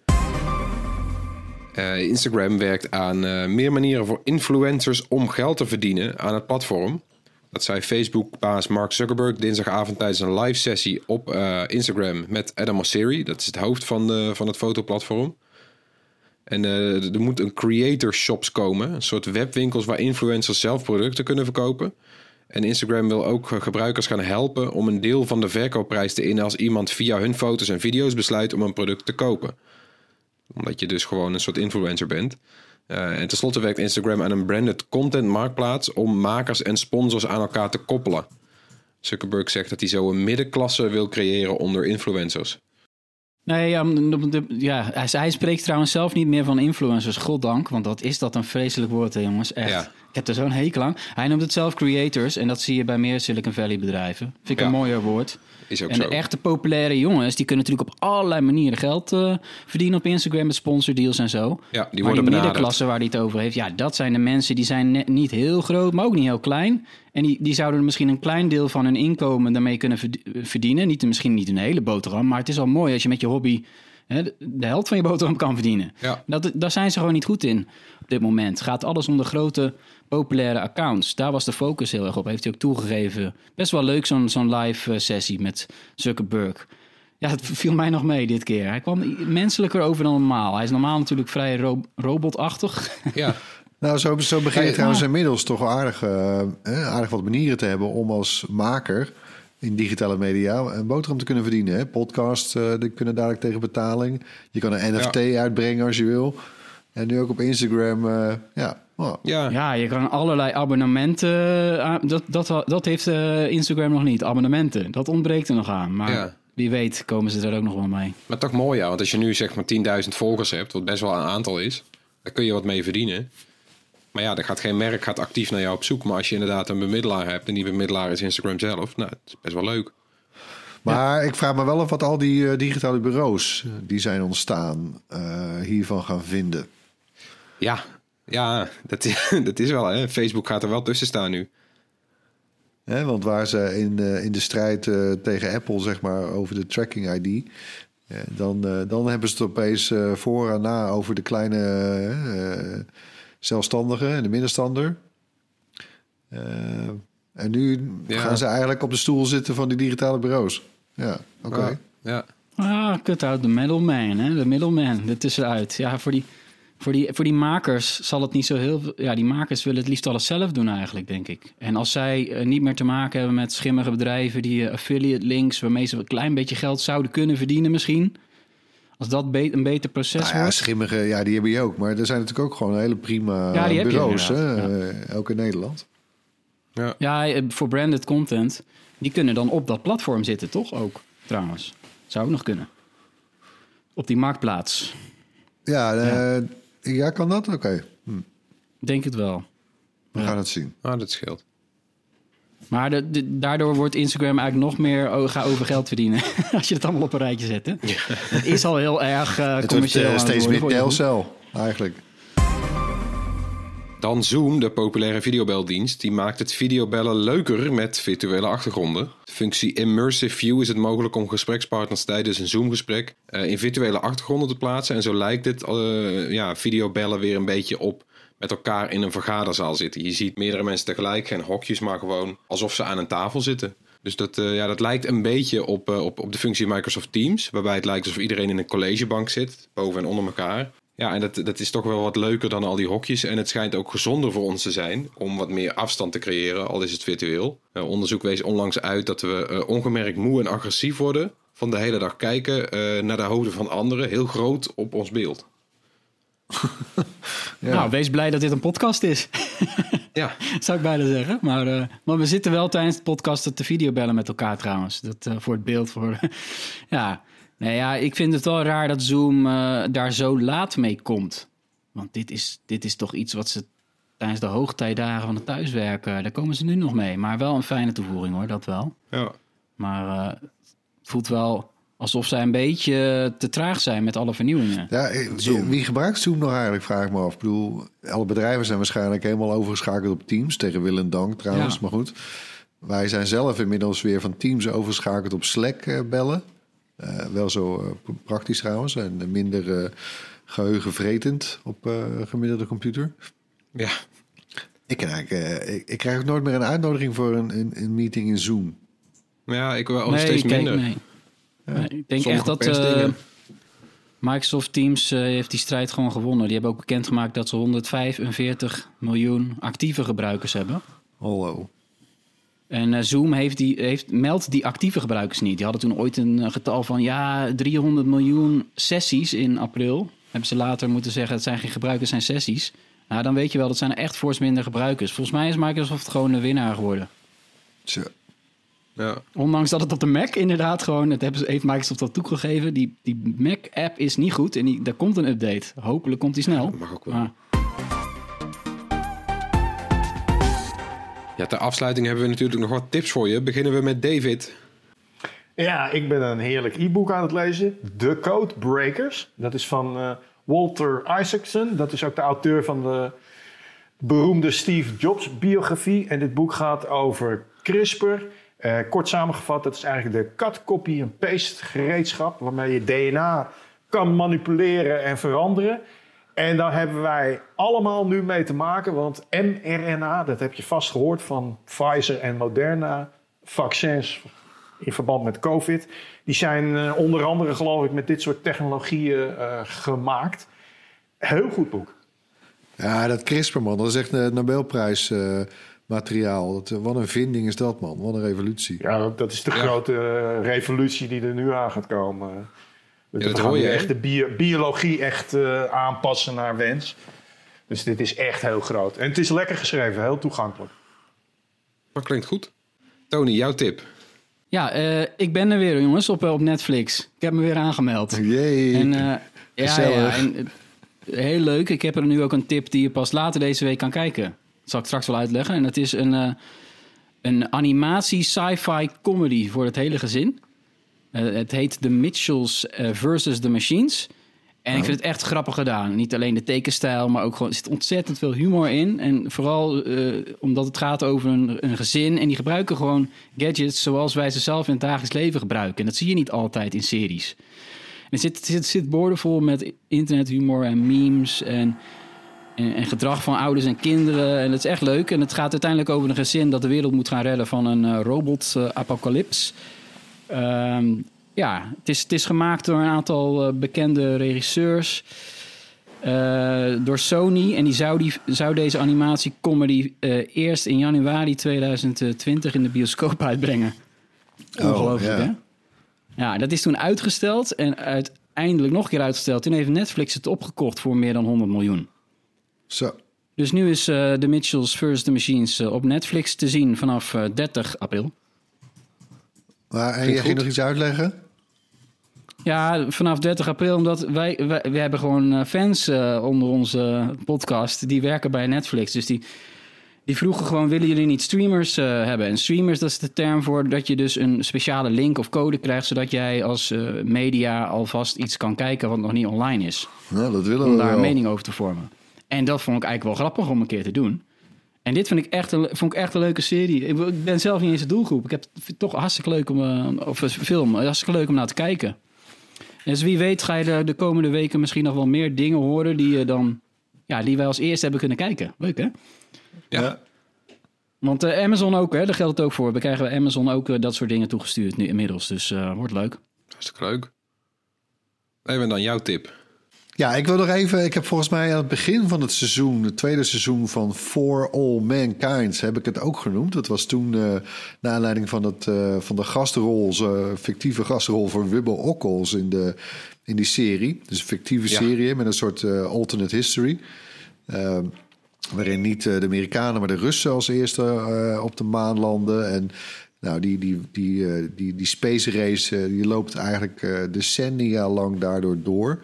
Instagram werkt aan meer manieren voor influencers om geld te verdienen aan het platform. Dat zei Facebook-baas Mark Zuckerberg dinsdagavond tijdens een live sessie op Instagram met Adam Mosseri. Dat is het hoofd van het fotoplatform. En er moet een creator shops komen. Een soort webwinkels waar influencers zelf producten kunnen verkopen. En Instagram wil ook gebruikers gaan helpen om een deel van de verkoopprijs te innen als iemand via hun foto's en video's besluit om een product te kopen. Omdat je dus gewoon een soort influencer bent. En tenslotte werkt Instagram aan een branded content marktplaats om makers en sponsors aan elkaar te koppelen. Zuckerberg zegt dat hij zo een middenklasse wil creëren onder influencers. Nee, hij spreekt trouwens zelf niet meer van influencers, goddank. Want dat is een vreselijk woord, hè, jongens. Echt. Ja. Ik heb er zo'n hekel aan. Hij noemt het zelf creators en dat zie je bij meer Silicon Valley bedrijven. Vind ik een mooier woord. Is ook en zo. De echte populaire jongens, die kunnen natuurlijk op allerlei manieren geld verdienen op Instagram met sponsordeals en zo. Ja, die maar worden die middenklasse waar hij het over heeft, dat zijn de mensen die zijn niet heel groot, maar ook niet heel klein. En die zouden misschien een klein deel van hun inkomen daarmee kunnen verdienen. Misschien niet een hele boterham, maar het is al mooi als je met je hobby de helft van je boterham kan verdienen. Ja. Daar zijn ze gewoon niet goed in op dit moment. Gaat alles om de grote populaire accounts. Daar was de focus heel erg op. Heeft hij ook toegegeven. Best wel leuk zo'n live sessie met Zuckerberg. Ja, het viel mij nog mee dit keer. Hij kwam menselijker over dan normaal. Hij is normaal natuurlijk vrij robotachtig. Ja. Nou, zo begin je trouwens inmiddels toch aardig wat manieren te hebben om als maker in digitale media een boterham te kunnen verdienen. Hè? Podcasts die kunnen dadelijk tegen betaling. Je kan een NFT uitbrengen als je wil. En nu ook op Instagram. Ja, je kan allerlei abonnementen. Dat heeft Instagram nog niet. Abonnementen. Dat ontbreekt er nog aan. Maar wie weet komen ze er ook nog wel mee. Maar toch mooi, want als je nu zeg maar 10.000 volgers hebt, wat best wel een aantal is, dan kun je wat mee verdienen. Maar er gaat geen merk actief naar jou op zoek. Maar als je inderdaad een bemiddelaar hebt, en die bemiddelaar is Instagram zelf, het is best wel leuk. Maar ik vraag me wel af wat al die digitale bureaus die zijn ontstaan hiervan gaan vinden. Ja, dat is wel. Hè. Facebook gaat er wel tussen staan nu. Want waar ze in de strijd tegen Apple, zeg maar, over de tracking ID, dan hebben ze het opeens voor en na over de kleine zelfstandigen en de middenstander. En nu gaan ze eigenlijk op de stoel zitten van die digitale bureaus. Ja, oké. Ja. Cut out de middleman, hè? De middleman, ertussenuit. Ja, voor die makers zal het niet zo heel veel... Ja, die makers willen het liefst alles zelf doen eigenlijk, denk ik. En als zij niet meer te maken hebben met schimmige bedrijven... die affiliate links, waarmee ze een klein beetje geld zouden kunnen verdienen misschien... Als dat een beter proces wordt... Schimmige, die heb je ook. Maar er zijn natuurlijk ook gewoon hele prima bureaus, ook in Nederland. Ja, voor branded content. Die kunnen dan op dat platform zitten, toch ook, trouwens. Zou ook nog kunnen. Op die marktplaats. Ja, kan dat? Oké. Denk het wel. We gaan het zien. Dat scheelt. Maar daardoor wordt Instagram eigenlijk nog meer... ga over geld verdienen. Als je het allemaal op een rijtje zet. Hè? Het is al heel erg commercieel. Het steeds meer Telcel, eigenlijk. Dan Zoom, de populaire videobeldienst, die maakt het videobellen leuker met virtuele achtergronden. De functie Immersive View is het mogelijk om gesprekspartners tijdens een Zoom-gesprek in virtuele achtergronden te plaatsen. En zo lijkt het videobellen weer een beetje op met elkaar in een vergaderzaal zitten. Je ziet meerdere mensen tegelijk, geen hokjes, maar gewoon alsof ze aan een tafel zitten. Dus dat lijkt een beetje op de functie Microsoft Teams, waarbij het lijkt alsof iedereen in een collegebank zit, boven en onder elkaar. Ja, en dat is toch wel wat leuker dan al die hokjes. En het schijnt ook gezonder voor ons te zijn om wat meer afstand te creëren, al is het virtueel. Onderzoek wees onlangs uit dat we ongemerkt moe en agressief worden van de hele dag kijken naar de hoofden van anderen, heel groot op ons beeld. Nou, wees blij dat dit een podcast is. Ja. Zou ik bijna zeggen. Maar we zitten wel tijdens het podcast te videobellen met elkaar trouwens. Dat voor het beeld. Ik vind het wel raar dat Zoom daar zo laat mee komt. Want dit is toch iets wat ze tijdens de hoogtijdagen van het thuiswerken... daar komen ze nu nog mee. Maar wel een fijne toevoeging hoor, dat wel. Ja. Maar het voelt wel alsof zij een beetje te traag zijn met alle vernieuwingen. Ja, wie gebruikt Zoom nog eigenlijk, vraag ik me af. Ik bedoel, alle bedrijven zijn waarschijnlijk helemaal overgeschakeld op Teams. Tegen wil en dank trouwens, maar goed. Wij zijn zelf inmiddels weer van Teams overgeschakeld op Slack bellen. Wel zo praktisch trouwens. En minder geheugenvretend op gemiddelde computer. Ja. Ik krijg ook nooit meer een uitnodiging voor een meeting in Zoom. Ja, ik wil steeds minder. Nee. Ik denk echt dat Microsoft Teams heeft die strijd gewoon gewonnen. Die hebben ook bekendgemaakt dat ze 145 miljoen actieve gebruikers hebben. Hallo. En Zoom meldt die actieve gebruikers niet. Die hadden toen ooit een getal van 300 miljoen sessies in april. Hebben ze later moeten zeggen, het zijn geen gebruikers, het zijn sessies. Nou, dan weet je wel, dat zijn er echt fors minder gebruikers. Volgens mij is Microsoft gewoon de winnaar geworden. Zo. Ja. Ondanks dat het op de Mac inderdaad gewoon... heeft Microsoft dat toegegeven. Die Mac-app is niet goed en daar komt een update. Hopelijk komt die snel. Dat mag ook wel. Ja, ter afsluiting hebben we natuurlijk nog wat tips voor je. Beginnen we met David. Ja, ik ben een heerlijk e-book aan het lezen. The Code Breakers. Dat is van Walter Isaacson. Dat is ook de auteur van de beroemde Steve Jobs biografie. En dit boek gaat over CRISPR. Kort samengevat, dat is eigenlijk de cut, copy en paste gereedschap... waarmee je DNA kan manipuleren en veranderen. En daar hebben wij allemaal nu mee te maken, want mRNA... dat heb je vast gehoord van Pfizer en Moderna... vaccins in verband met COVID... die zijn onder andere, geloof ik, met dit soort technologieën gemaakt. Heel goed boek. Ja, dat CRISPR, man, dat is echt een Nobelprijs... materiaal. Wat een vinding is dat, man. Wat een revolutie. Ja, dat is de grote revolutie die er nu aan gaat komen. Dat hoor je echt de biologie echt aanpassen naar wens. Dus dit is echt heel groot. En het is lekker geschreven, heel toegankelijk. Dat klinkt goed. Tony, jouw tip? Ja, ik ben er weer, jongens, op Netflix. Ik heb me weer aangemeld. Jee. En heel leuk. Ik heb er nu ook een tip die je pas later deze week kan kijken. Dat zal ik straks wel uitleggen. En dat is een animatie sci-fi comedy voor het hele gezin. Het heet The Mitchells versus The Machines. En ik vind het echt grappig gedaan. Niet alleen de tekenstijl, maar ook gewoon... Er zit ontzettend veel humor in. En vooral omdat het gaat over een gezin. En die gebruiken gewoon gadgets zoals wij ze zelf in het dagelijks leven gebruiken. En dat zie je niet altijd in series. En er zit boordevol met internethumor en memes. En en gedrag van ouders en kinderen. En het is echt leuk. En het gaat uiteindelijk over een gezin dat de wereld moet gaan redden van een robot-apocalyps. Het is gemaakt door een aantal bekende regisseurs. Door Sony. En die zou deze animatiecomedy eerst in januari 2020 in de bioscoop uitbrengen. Ongelooflijk, hè? Ja, dat is toen uitgesteld en uiteindelijk nog een keer uitgesteld. Toen heeft Netflix het opgekocht voor meer dan 100 miljoen. Zo. Dus nu is The Mitchells vs. The Machines op Netflix te zien vanaf 30 april. En je ging nog iets uitleggen? Ja, vanaf 30 april, omdat wij hebben gewoon fans onder onze podcast. Die werken bij Netflix. Dus die vroegen gewoon, willen jullie niet streamers hebben? En streamers, dat is de term voor dat je dus een speciale link of code krijgt, zodat jij als media alvast iets kan kijken wat nog niet online is. Nou, dat willen we om daar wel. een mening over te vormen. En dat vond ik eigenlijk wel grappig om een keer te doen. En dit vond ik echt een leuke serie. Ik ben zelf niet eens de doelgroep. Ik heb het toch hartstikke leuk hartstikke leuk om naar te kijken. Dus wie weet ga je de komende weken misschien nog wel meer dingen horen die wij als eerste hebben kunnen kijken. Leuk, hè? Ja. Want Amazon ook, hè? Daar geldt het ook voor. We krijgen bij Amazon ook dat soort dingen toegestuurd nu inmiddels. Dus wordt leuk. Hartstikke leuk. Even dan jouw tip. Ja, ik wil nog even... Ik heb volgens mij aan het begin van het seizoen... het tweede seizoen van For All Mankind... heb ik het ook genoemd. Dat was toen naar aanleiding van de gastrol... fictieve gastrol voor Wibble Ockels in die serie. Dus een fictieve serie met een soort alternate history. Waarin niet de Amerikanen, maar de Russen als eerste op de maan landen. En nou, die space race die loopt eigenlijk decennia lang daardoor door...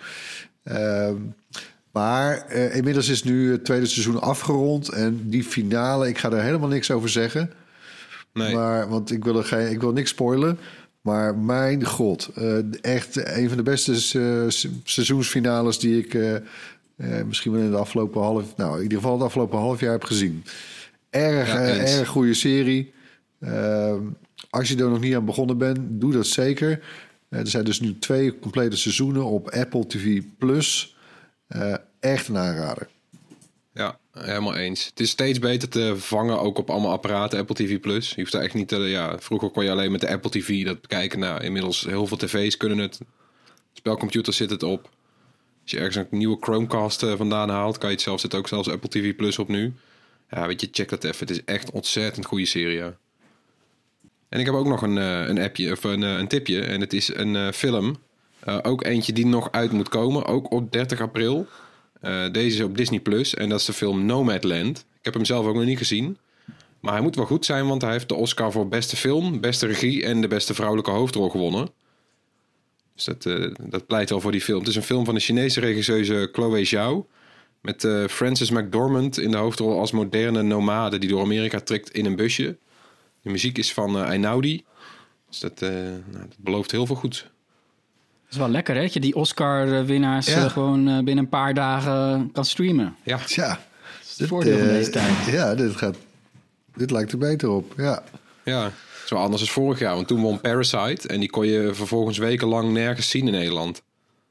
Maar inmiddels is nu het tweede seizoen afgerond. En die finale, ik ga er helemaal niks over zeggen. Nee. Want ik wil niks spoilen. Maar mijn god, echt een van de beste seizoensfinales die ik misschien wel in het afgelopen half jaar heb gezien. Erg goede serie. Als je er nog niet aan begonnen bent, doe dat zeker. Er zijn dus nu 2 complete seizoenen op Apple TV+. Echt een aanrader. Ja, helemaal eens. Het is steeds beter te vangen, ook op allemaal apparaten, Apple TV+. Je hoeft daar echt niet te... vroeger kon je alleen met de Apple TV dat bekijken. Nou, inmiddels heel veel tv's kunnen het. Spelcomputers zit het op. Als je ergens een nieuwe Chromecast vandaan haalt, kan je het zelfs, zit ook zelfs Apple TV+ op nu. Ja, weet je, check dat even. Het is echt ontzettend goede serie, ja. En ik heb ook nog een appje of een tipje. En het is een film. Ook eentje die nog uit moet komen. Ook op 30 april. Deze is op Disney+. En dat is de film Nomadland. Ik heb hem zelf ook nog niet gezien. Maar hij moet wel goed zijn. Want hij heeft de Oscar voor beste film, beste regie en de beste vrouwelijke hoofdrol gewonnen. Dus dat pleit wel voor die film. Het is een film van de Chinese regisseuse Chloe Zhao. Met Frances McDormand in de hoofdrol als moderne nomade die door Amerika trekt in een busje. De muziek is van Einaudi. Dus dat belooft heel veel goed. Het is wel lekker, hè? Dat je die Oscar-winnaars gewoon binnen een paar dagen kan streamen. Ja. Tja. Dat is het voordeel van deze tijd. Ja, dit lijkt er beter op. Ja. Zo anders als vorig jaar. Want toen won Parasite. En die kon je vervolgens wekenlang nergens zien in Nederland.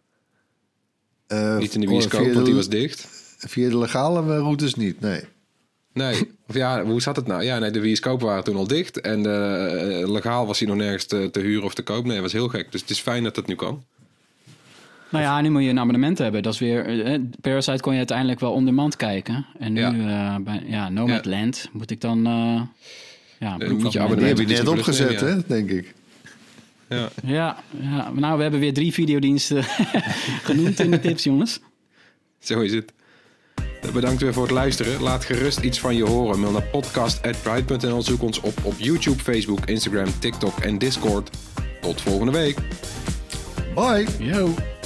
Niet in de bioscoop, want die was dicht. Via de legale routes niet, nee. Nee, of ja, hoe zat het nou? Ja, nee, de bioscopen waren toen al dicht. En legaal was hij nog nergens te huren of te koop. Nee, dat was heel gek. Dus het is fijn dat dat nu kan. Nou ja, nu moet je een abonnement hebben. Dat is weer... Parasite kon je uiteindelijk wel on demand kijken. En nu bij Nomadland moet ik dan... moet je Die heb je net opgezet, hè, denk ik. Ja. Nou, we hebben weer 3 videodiensten genoemd in de tips, jongens. Zo is het. Bedankt weer voor het luisteren. Laat gerust iets van je horen. Mail naar podcast@pride.nl. Zoek ons op YouTube, Facebook, Instagram, TikTok en Discord. Tot volgende week. Bye. Yo.